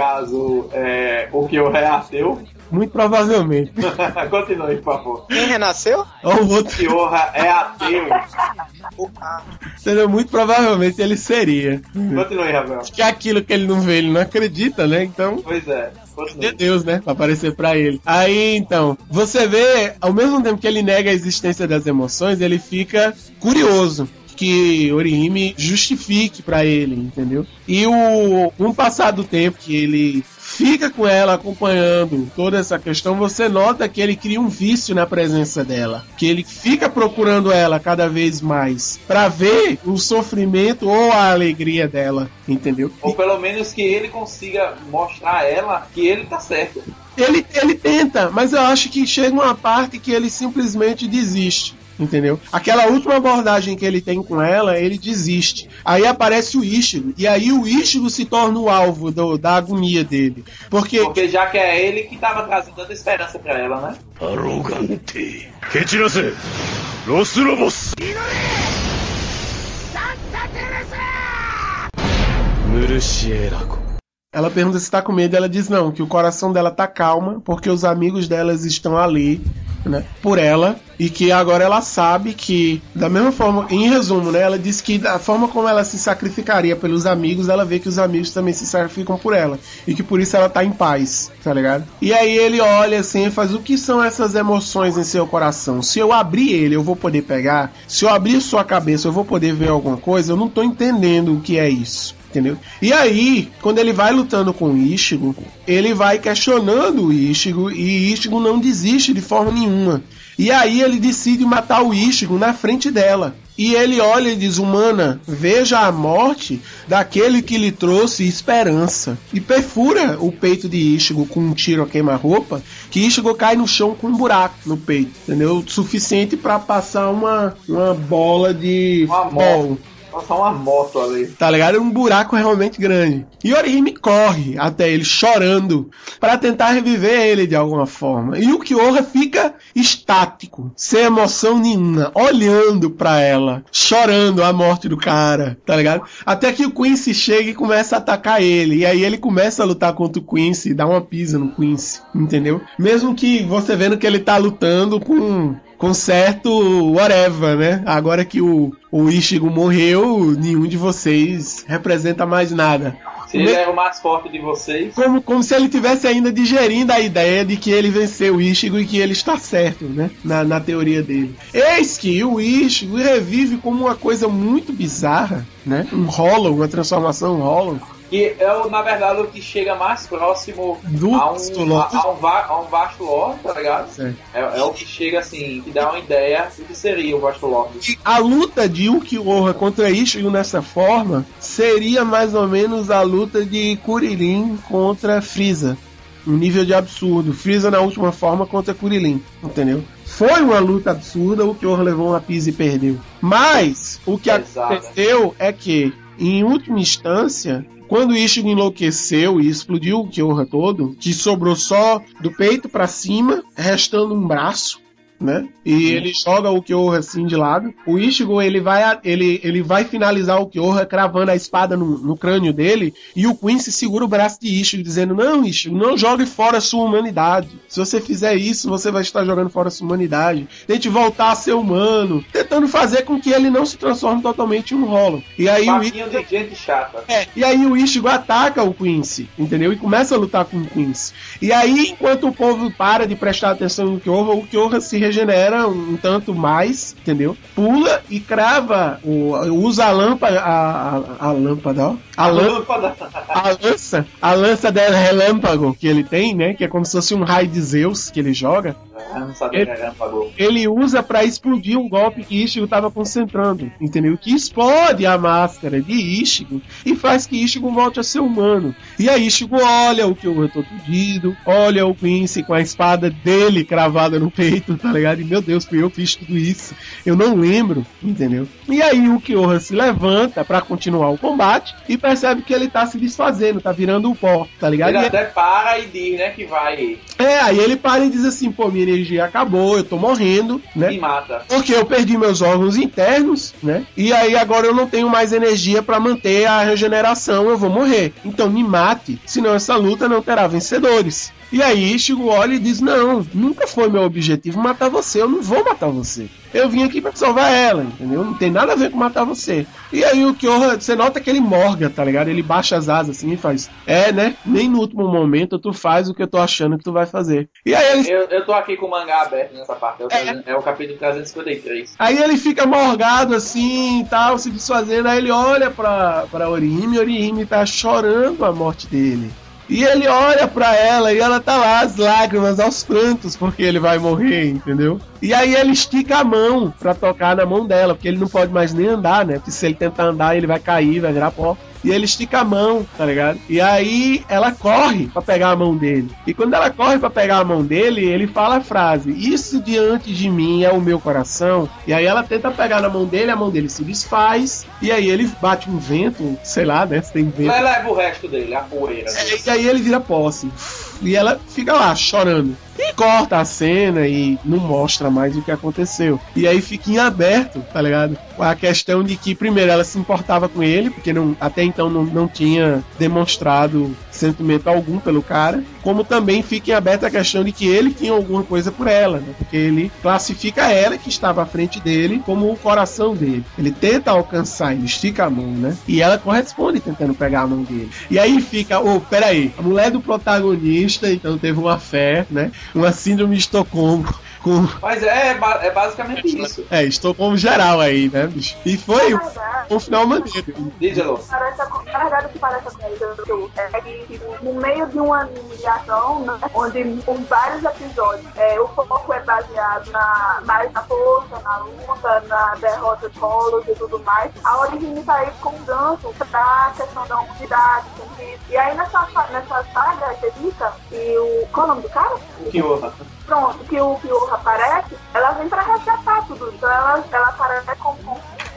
o Kyoha é ateu? Muito provavelmente. Continue, por favor. Quem renasceu? O outro Kyoha é ateu. Entendeu? Muito provavelmente ele seria. Continue, Ravel. Que aquilo que ele não vê, ele não acredita, né? Então... Pois é. De Deus, né? Pra aparecer pra ele. Aí, então, você vê, ao mesmo tempo que ele nega a existência das emoções, ele fica curioso que Orihime justifique pra ele, entendeu? E um passado tempo que ele fica com ela acompanhando toda essa questão, você nota que ele cria um vício na presença dela, que ele fica procurando ela cada vez mais pra ver o sofrimento ou a alegria dela, entendeu? Ou pelo menos que ele consiga mostrar a ela que ele tá certo. Ele tenta, mas eu acho que chega uma parte que ele simplesmente desiste. Entendeu? Aquela última abordagem que ele tem com ela, ele desiste. Aí aparece o Ichigo. E aí o Ichigo se torna o alvo da agonia dele. Porque já que é ele que tava trazendo tanta esperança pra ela, né? Arrogante. Kechirase. Los Lobos. Murushieraku. Ela pergunta se tá com medo, ela diz não, que o coração dela tá calma, porque os amigos delas estão ali, né, por ela, e que agora ela sabe que, da mesma forma, em resumo, né, ela diz que da forma como ela se sacrificaria pelos amigos, ela vê que os amigos também se sacrificam por ela, e que por isso ela tá em paz, tá ligado? E aí ele olha assim e faz, o que são essas emoções em seu coração? Se eu abrir ele, eu vou poder pegar? Se eu abrir sua cabeça, eu vou poder ver alguma coisa? Eu não tô entendendo o que é isso. Entendeu? E aí, quando ele vai lutando com o Ichigo, ele vai questionando o Ichigo e Ichigo não desiste de forma nenhuma. E aí ele decide matar o Ichigo na frente dela. E ele olha e diz, humana, veja a morte daquele que lhe trouxe esperança. E perfura o peito de Ichigo com um tiro a queima-roupa, que Ichigo cai no chão com um buraco no peito, entendeu? O suficiente para passar uma bola de futebol. Passar uma moto ali. Tá ligado? É um buraco realmente grande. E Orihime corre até ele chorando para tentar reviver ele de alguma forma. E o Kyoha fica estático, sem emoção nenhuma, olhando pra ela, chorando a morte do cara, tá ligado? Até que o Quincy chega e começa a atacar ele. E aí ele começa a lutar contra o Quincy, dá uma pisa no Quincy, entendeu? Mesmo que você vendo que ele tá lutando com certo whatever, né? Agora que o Ichigo morreu, nenhum de vocês representa mais nada. Se ele era o mais forte de vocês. Como se ele tivesse ainda digerindo a ideia de que ele venceu o Ichigo e que ele está certo, né? Na teoria dele. Eis que o Ichigo revive como uma coisa muito bizarra, né? Um Hollow, uma transformação Hollow. Que é, na verdade, o que chega mais próximo a um Vasto Lord, tá ligado? É o que chega, assim, que dá uma ideia do que seria o Vasto Lord. E a luta de Ukiyoha contra Ichigo nessa forma seria mais ou menos a luta de Kuririn contra Frieza. Um nível de absurdo. Frieza na última forma contra Kuririn, entendeu? Foi uma luta absurda, o Ukiyoha levou uma pisa e perdeu. Mas, o que aconteceu é que, em última instância, quando o Ichigo enlouqueceu e explodiu o Kyoha todo, que sobrou só do peito pra cima, restando um braço, né? E ele joga o Kyoha assim de lado. O Ichigo, ele vai finalizar o Kyoha cravando a espada no crânio dele, e o Quincy segura o braço de Ichigo, dizendo, não, Ichigo, não jogue fora a sua humanidade. Se você fizer isso, você vai estar jogando fora a sua humanidade. Tente voltar a ser humano, tentando fazer com que ele não se transforme totalmente em um Hollow. E aí de gente chata. E aí o Ichigo ataca o Quincy, entendeu? E começa a lutar com o Quincy. E aí, enquanto o povo para de prestar atenção no Kyoha, o Kyoha se regenera um tanto mais, entendeu? Pula e crava, usa a lâmpada, A lança dela relâmpago que ele tem, né? Que é como se fosse um raio de Zeus que ele joga. Não sabia que relâmpago. Ele usa pra explodir um golpe que Ichigo tava concentrando, entendeu? Que explode a máscara de Ichigo e faz que Ichigo volte a ser humano. E aí Ichigo olha o Kyoha todo fudido, olha o Quincy com a espada dele cravada no peito, tá ligado? E meu Deus, fui eu que fiz tudo isso. Eu não lembro, entendeu? E aí o Kyoha se levanta pra continuar o combate e percebe que ele tá se desfazendo, tá virando um pó, tá ligado? Ele E até para e diz, né, que vai... aí ele para e diz assim, pô, minha energia acabou, eu tô morrendo, né? E mata. Porque eu perdi meus órgãos internos, né? E aí agora eu não tenho mais energia pra manter a regeneração, eu vou morrer. Então me mate, senão essa luta não terá vencedores. E aí Ichigo olha e diz, não, nunca foi meu objetivo matar você, eu não vou matar você. Eu vim aqui pra salvar ela, entendeu? Não tem nada a ver com matar você. E aí o Kyoha, você nota que ele morga, tá ligado? Ele baixa as asas assim e faz, né? Nem no último momento tu faz o que eu tô achando que tu vai fazer. E aí ele... Eu tô aqui com o mangá aberto nessa parte, é o capítulo 353. Aí ele fica morgado assim e tal, se desfazendo, aí ele olha pra Orihime tá chorando a morte dele. E ele olha pra ela e ela tá lá, as lágrimas, aos prantos, porque ele vai morrer, entendeu? E aí ele estica a mão pra tocar na mão dela, porque ele não pode mais nem andar, né? Porque se ele tentar andar, ele vai cair, vai virar pó. E ele estica a mão, tá ligado? E aí ela corre pra pegar a mão dele. E quando ela corre pra pegar a mão dele, ele fala a frase, isso diante de mim é o meu coração. E aí ela tenta pegar na mão dele, a mão dele se desfaz. E aí ele bate um vento, sei lá, né? Se tem vento. Ela leva o resto dele, a poeira. E aí ele vira pó, assim. E ela fica lá, chorando. E corta a cena e não mostra mais o que aconteceu. E aí fica em aberto, tá ligado? A questão de que, primeiro, ela se importava com ele, porque até então não tinha demonstrado sentimento algum pelo cara. Como também fica em aberto a questão de que ele tinha alguma coisa por ela, né? Porque ele classifica ela, que estava à frente dele, como o coração dele. Ele tenta alcançar, ele estica a mão, né? E ela corresponde tentando pegar a mão dele. E aí fica, peraí, a mulher do protagonista, então teve uma fé, né? Uma síndrome de Estocolmo. Mas é basicamente isso. Estocolmo geral aí, né, bicho? E foi um final maneiro. Dízelo. Na verdade, o que parece com é que no meio de uma animação, né, onde por vários episódios o foco é baseado mais na força, na luta, na derrota de Polos e tudo mais, a Orihime tá aí com um gancho pra questão da humanidade, e aí nessa saga acredita que qual é o nome do cara? O Kyoha. Pronto, que o Kyoha aparece, ela vem pra resgatar tudo. Então ela aparece como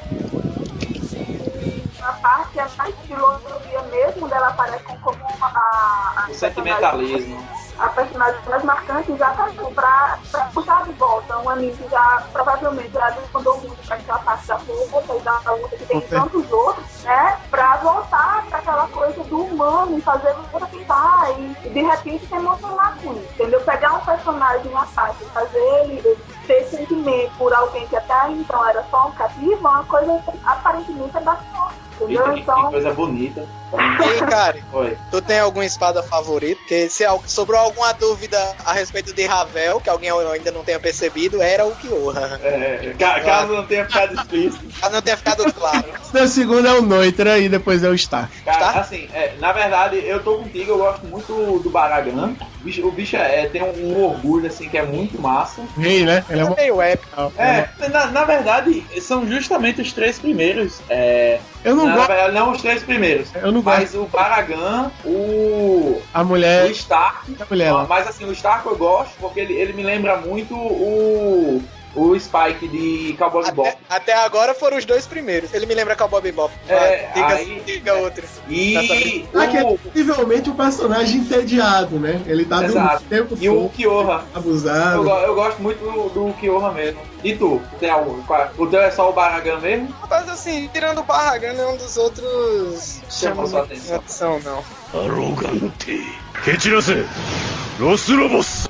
a parte é mais filosofia mesmo, dela aparece como o sentimentalismo. A personagem mais marcante exatamente pra puxar de volta um anime que já provavelmente já mandou muito pra aquela parte da força e da luta que tem tantos outros, né? Pra voltar pra aquela coisa do humano e fazer você pensar e de repente se emocionar com isso, entendeu? Pegar um personagem à parte, fazer ele ter sentimento por alguém que até então era só um cativo, é uma coisa aparentemente bacana. Entendeu? Então... Que coisa bonita. E, cara, Oi. Tu tem alguma espada favorita? Porque se sobrou alguma dúvida a respeito de Ravel, que alguém ainda não tenha percebido, era o Kyoha. Caso não tenha ficado explícito. Caso não tenha ficado claro. O segundo é o Noitra e depois é o Star. Cara, assim, na verdade, eu tô contigo, eu gosto muito do Baragan. O bicho tem um orgulho, assim, que é muito massa. Rei, né? Ele é meio épico. Na verdade, são justamente os três primeiros. Eu não gosto. Verdade, não os três primeiros. Eu não mas gosto. O Baragan, a mulher. O Stark. A mulher lá. Mas assim, o Stark eu gosto porque ele me lembra muito o Spike de Cowboy Bebop. Até agora foram os dois primeiros. Ele me lembra Cowboy Bebop. Diga outro. E possivelmente o personagem entediado, né? Ele tá do tempo e o Kyoha. Abusado. Eu gosto muito do Kyoha mesmo. E tu? Tem algum? O teu é só o Baragan mesmo? Mas assim, tirando o Baragan, nenhum dos outros chama sua atenção, não. Arrogante. Kechirase. Los Lobos.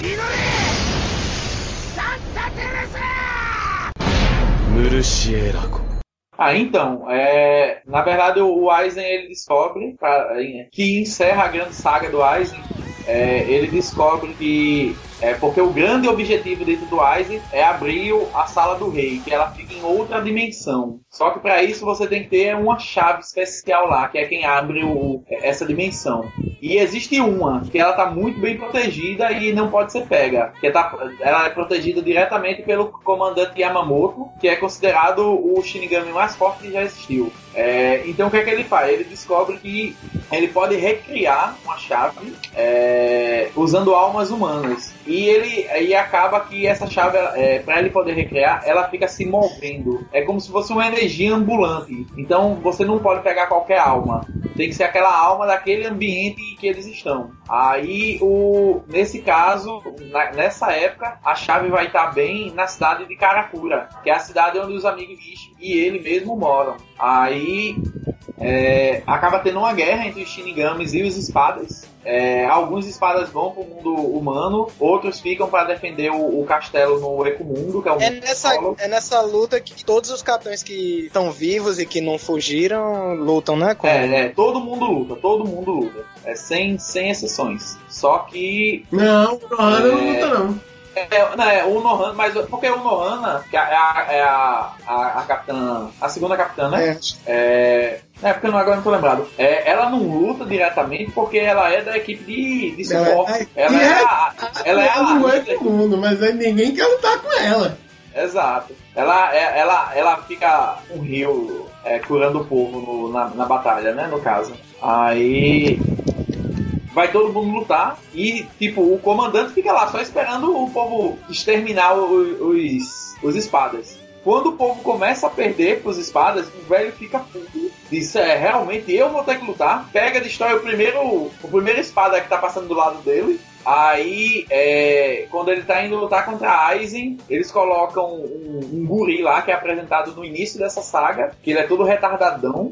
Murushieraku. Então, na verdade o Aizen ele descobre que encerra a grande saga do Aizen. Ele descobre que porque o grande objetivo dentro do Aizen é abrir a Sala do Rei, que ela fica em outra dimensão. Só que para isso você tem que ter uma chave especial lá, que é quem abre essa dimensão. E existe uma, que ela tá muito bem protegida e não pode ser pega. Ela é protegida diretamente pelo comandante Yamamoto, que é considerado o Shinigami mais forte que já existiu. Então o que é que ele faz? Ele descobre que ele pode recriar uma chave usando almas humanas. E acaba que essa chave, para ele poder recriar, ela fica se movendo. É como se fosse uma energia ambulante. Então você não pode pegar qualquer alma. Tem que ser aquela alma daquele ambiente que eles estão. Aí, nesse caso, nessa época, a chave vai estar bem na cidade de Karakura, que é a cidade onde os amigos Ishii e ele mesmo moram. Aí acaba tendo uma guerra entre os Shinigamis e os espadas. Alguns espadas vão pro mundo humano, outros ficam para defender o castelo no Ekumundo, que é o mundo nessa luta que todos os capitães que estão vivos e que não fugiram lutam, né? Todo mundo luta. Sem exceções. Só que... Não, o Nohana não luta, não. O Nohana, mas porque o Nohana, que é a capitã, a segunda capitã, né? Porque agora não tô lembrado. Ela não luta diretamente porque ela é da equipe de suporte. Ela é do Ekumundo, mas ninguém quer lutar com ela. Exato. Ela fica um rio curando o povo na batalha, né? No caso. Aí vai todo mundo lutar e, tipo, o comandante fica lá só esperando o povo exterminar os espadas. Quando o povo começa a perder pros espadas, o velho fica puto. Diz, realmente eu vou ter que lutar. Pega, destrói o primeiro espada que tá passando do lado dele. Aí, quando ele tá indo lutar contra a Aizen, eles colocam um guri lá, que é apresentado no início dessa saga, que ele é todo retardadão,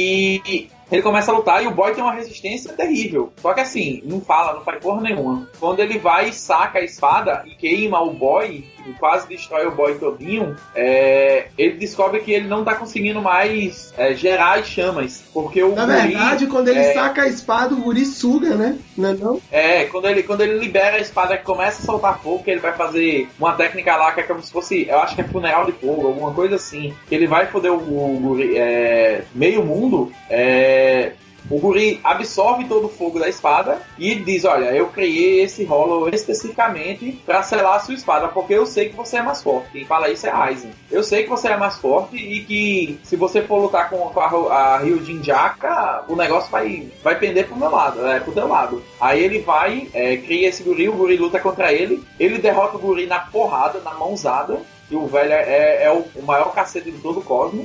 e ele começa a lutar e o boy tem uma resistência terrível. Só que assim, não faz porra nenhuma. Quando ele vai e saca a espada e queima o boy, quase destrói o boy todinho, ele descobre que ele não tá conseguindo mais gerar as chamas. Porque o Na verdade, quando ele saca a espada, o guri suga, né? Não? Quando ele libera a espada que começa a soltar fogo, que ele vai fazer uma técnica lá que é como se fosse, eu acho que é funeral de fogo, alguma coisa assim. Que ele vai foder o guri meio mundo, o guri absorve todo o fogo da espada e diz, olha, eu criei esse Hollow especificamente pra selar a sua espada, porque eu sei que você é mais forte. Quem fala isso é Aizen. Eu sei que você é mais forte e que se você for lutar com a Ryujin Jaka, o negócio vai pender pro meu lado, pro teu lado. Aí ele vai, cria esse guri, o guri luta contra ele derrota o guri na porrada, na mãozada. E o velho é o maior cacete de todo o cosmos.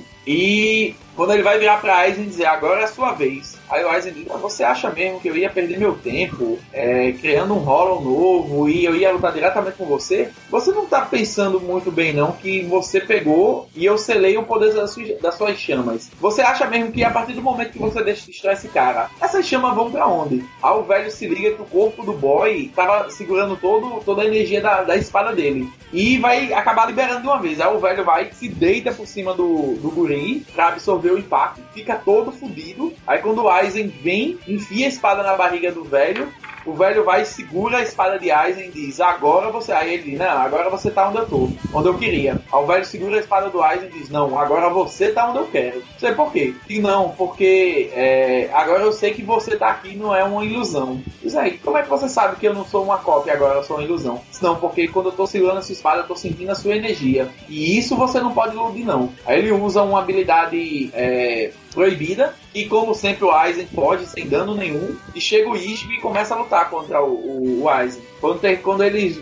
E quando ele vai virar pra Aizen e dizer, agora é a sua vez. Aí o Aizen diz, você acha mesmo que eu ia perder meu tempo criando um Hollow novo e eu ia lutar diretamente com você? Você não tá pensando muito bem não, que você pegou e eu selei o poder das suas chamas. Você acha mesmo que a partir do momento que você destrói esse cara, essas chamas vão pra onde? Aí o velho se liga que o corpo do boy tava segurando toda a energia da espada dele. E vai acabar liberando de uma vez. Aí o velho vai, se deita por cima do guri pra absorver o impacto, fica todo fodido. Aí quando o Aizen vem, enfia a espada na barriga do velho, o velho vai e segura a espada de Aizen e diz, agora você... Aí ele diz, não, agora você tá onde eu tô, onde eu queria. Aí o velho segura a espada do Aizen e diz, não, agora você tá onde eu quero. Não sei por quê. E não, porque agora eu sei que você tá aqui, não é uma ilusão. Diz aí, como é que você sabe que eu não sou uma cópia e agora eu sou uma ilusão? Não, porque quando eu tô segurando essa espada, eu tô sentindo a sua energia. E isso você não pode iludir, não. Aí ele usa uma habilidade proibida, e como sempre o Aizen pode, sem dano nenhum, e chega o Ishii e começa a lutar contra o Aizen. Quando eles,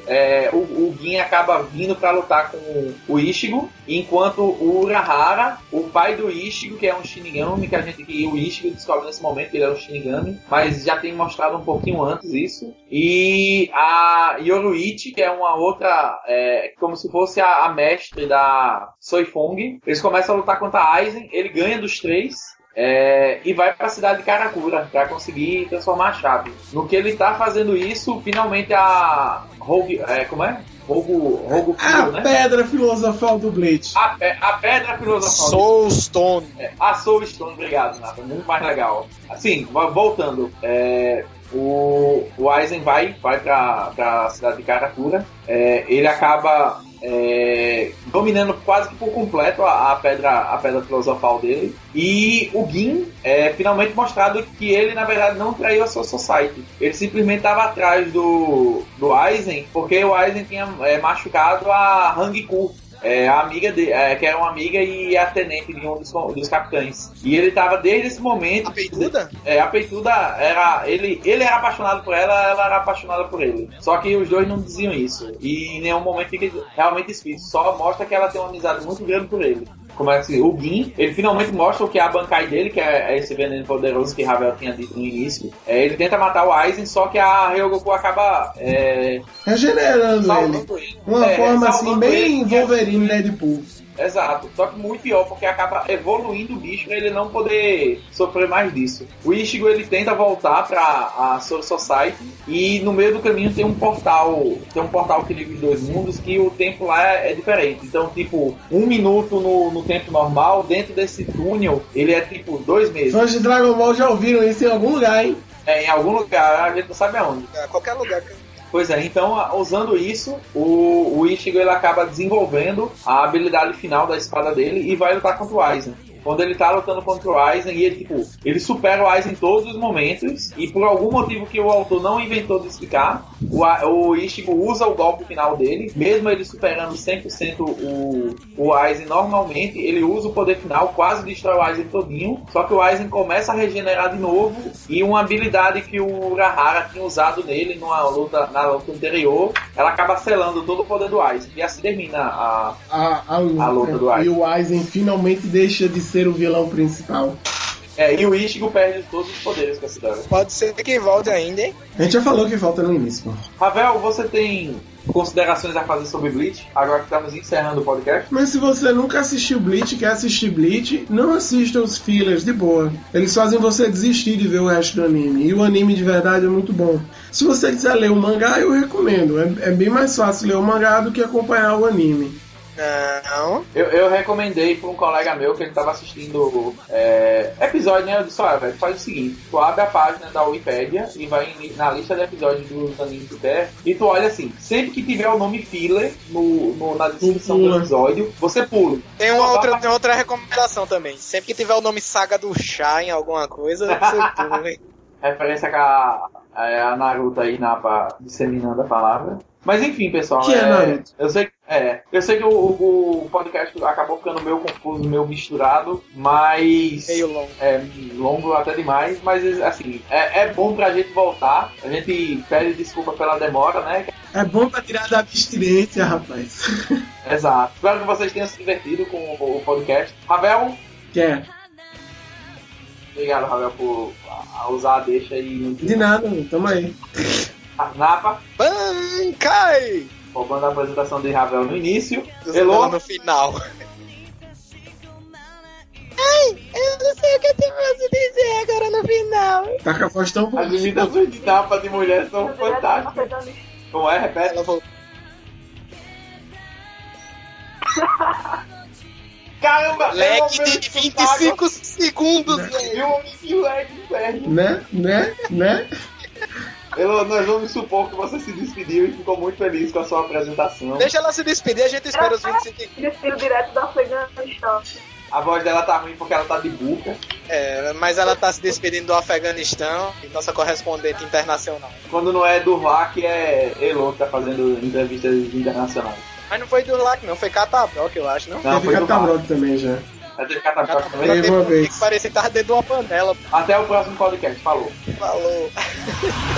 o Gin acaba vindo pra lutar com o Ishigo, enquanto o Urahara, o pai do Ishigo, que é um Shinigami, que o Ishigo descobre nesse momento que ele é um Shinigami, mas já tem mostrado um pouquinho antes isso, e a Yoruichi, que é uma outra, como se fosse a mestre da Soifong, eles começam a lutar contra a Aizen, ele ganha dos três, e vai para a cidade de Karakura para conseguir transformar a chave. No que ele está fazendo isso, finalmente a Rogue, Rogue a né? Pedra filosofal do Bleach. A pedra filosofal Soul Stone. A Soul Stone, obrigado, Nathan, muito mais legal. Assim, voltando, o Aizen vai pra cidade de Karakura. Ele acaba dominando quase que por completo a pedra filosofal dele. E o Gin é finalmente mostrado que ele, na verdade, não traiu a Soul Society. Ele simplesmente estava atrás do Aizen, porque o Aizen tinha machucado a Hang-Ku, a amiga que era uma amiga e a tenente de um dos capitães. E ele tava desde esse momento. A peituda? A peituda era. Ele era apaixonado por ela era apaixonada por ele. Só que os dois não diziam isso. E em nenhum momento fica realmente explícito. Só mostra que ela tem uma amizade muito grande por ele. Como é que o Gin, ele finalmente mostra o que é a Bankai dele, que é esse veneno poderoso que Ravel tinha dito no início. Ele tenta matar o Aizen, só que a Ryogoku acaba regenerando ele. Uma forma assim, bem Wolverine, Deadpool. Exato, só que muito pior, porque acaba evoluindo o bicho pra ele não poder sofrer mais disso. O Ichigo, ele tenta voltar pra a Soul Society e no meio do caminho tem um portal que liga os dois mundos, que o tempo lá é diferente. Então, tipo, 1 minuto no tempo normal, dentro desse túnel, ele é tipo 2 meses. Fãs de Dragon Ball já ouviram isso em algum lugar, hein? Em algum lugar, a gente não sabe aonde. Qualquer lugar que... Pois é, então, usando isso, o Ichigo ele acaba desenvolvendo a habilidade final da espada dele e vai lutar contra o Aizen. Quando ele tá lutando contra o Aizen, e ele supera o Aizen em todos os momentos, e por algum motivo que o autor não inventou de explicar, o Ichigo usa o golpe final dele, mesmo ele superando 100% o Aizen normalmente, ele usa o poder final, quase destrói o Aizen todinho, só que o Aizen começa a regenerar de novo, e uma habilidade que o Urahara tinha usado nele na luta anterior, ela acaba selando todo o poder do Aizen, e assim termina a luta do Aizen. E o Aizen finalmente deixa de ser o vilão principal. E o Ichigo perde todos os poderes com essa história. Pode ser que volte ainda, hein? A gente já falou que volta no início, pô. Ravel, você tem considerações a fazer sobre Bleach? Agora que estamos encerrando o podcast. Mas se você nunca assistiu Bleach, quer assistir Bleach, não assista os fillers, de boa. Eles fazem você desistir de ver o resto do anime. E o anime de verdade é muito bom. Se você quiser ler o mangá, eu recomendo. É bem mais fácil ler o mangá do que acompanhar o anime. Não. Eu recomendei para um colega meu que ele estava assistindo episódio, né? Eu disse, velho, faz o seguinte, tu abre a página da Wikipedia e vai na lista de episódios dos animes que der, e tu olha assim, sempre que tiver o nome filler na descrição do episódio, você pula. Tem outra recomendação também. Sempre que tiver o nome Saga do Chá em alguma coisa, você pula, hein? Referência com a Naruto aí, disseminando a palavra. Mas enfim, pessoal, que é Naruto? Eu sei que o podcast acabou ficando meio confuso, meio misturado, mas... Meio longo. Longo até demais, mas assim, é bom pra gente voltar. A gente pede desculpa pela demora, né? É bom pra tirar da abstinência, rapaz. Exato. Espero que vocês tenham se divertido com o podcast. Ravel? Quer? Obrigado, Ravel, por usar a deixa aí. De nada, tamo aí. Napa? Bankai! Roubando a apresentação de Ravel no início. Elô no final. Ai, eu não sei o que eu posso dizer agora no final. Tá com a voz tão As imitações de Napa de mulher são fantásticas. Como é? Repete. Ela voltou. Caramba! Lag de 25 segundos, velho. E o lag, velho. Né? Nós vamos supor que você se despediu e ficou muito feliz com a sua apresentação. Deixa ela se despedir, a gente espera os 25 segundos. Despediu direto da Afeganistão. A voz dela tá ruim porque ela tá de buca. Mas ela tá se despedindo do Afeganistão, nossa correspondente internacional. Quando não é do RLAC, é Elo que tá fazendo entrevistas internacionais. Mas não foi do RLAC, não, foi Catabroc, eu acho, não? Teve Catabroc também já. Teve Catabroc também? Uma vez. Parecia que tava dentro de uma panela. Até o próximo podcast. Falou. Falou.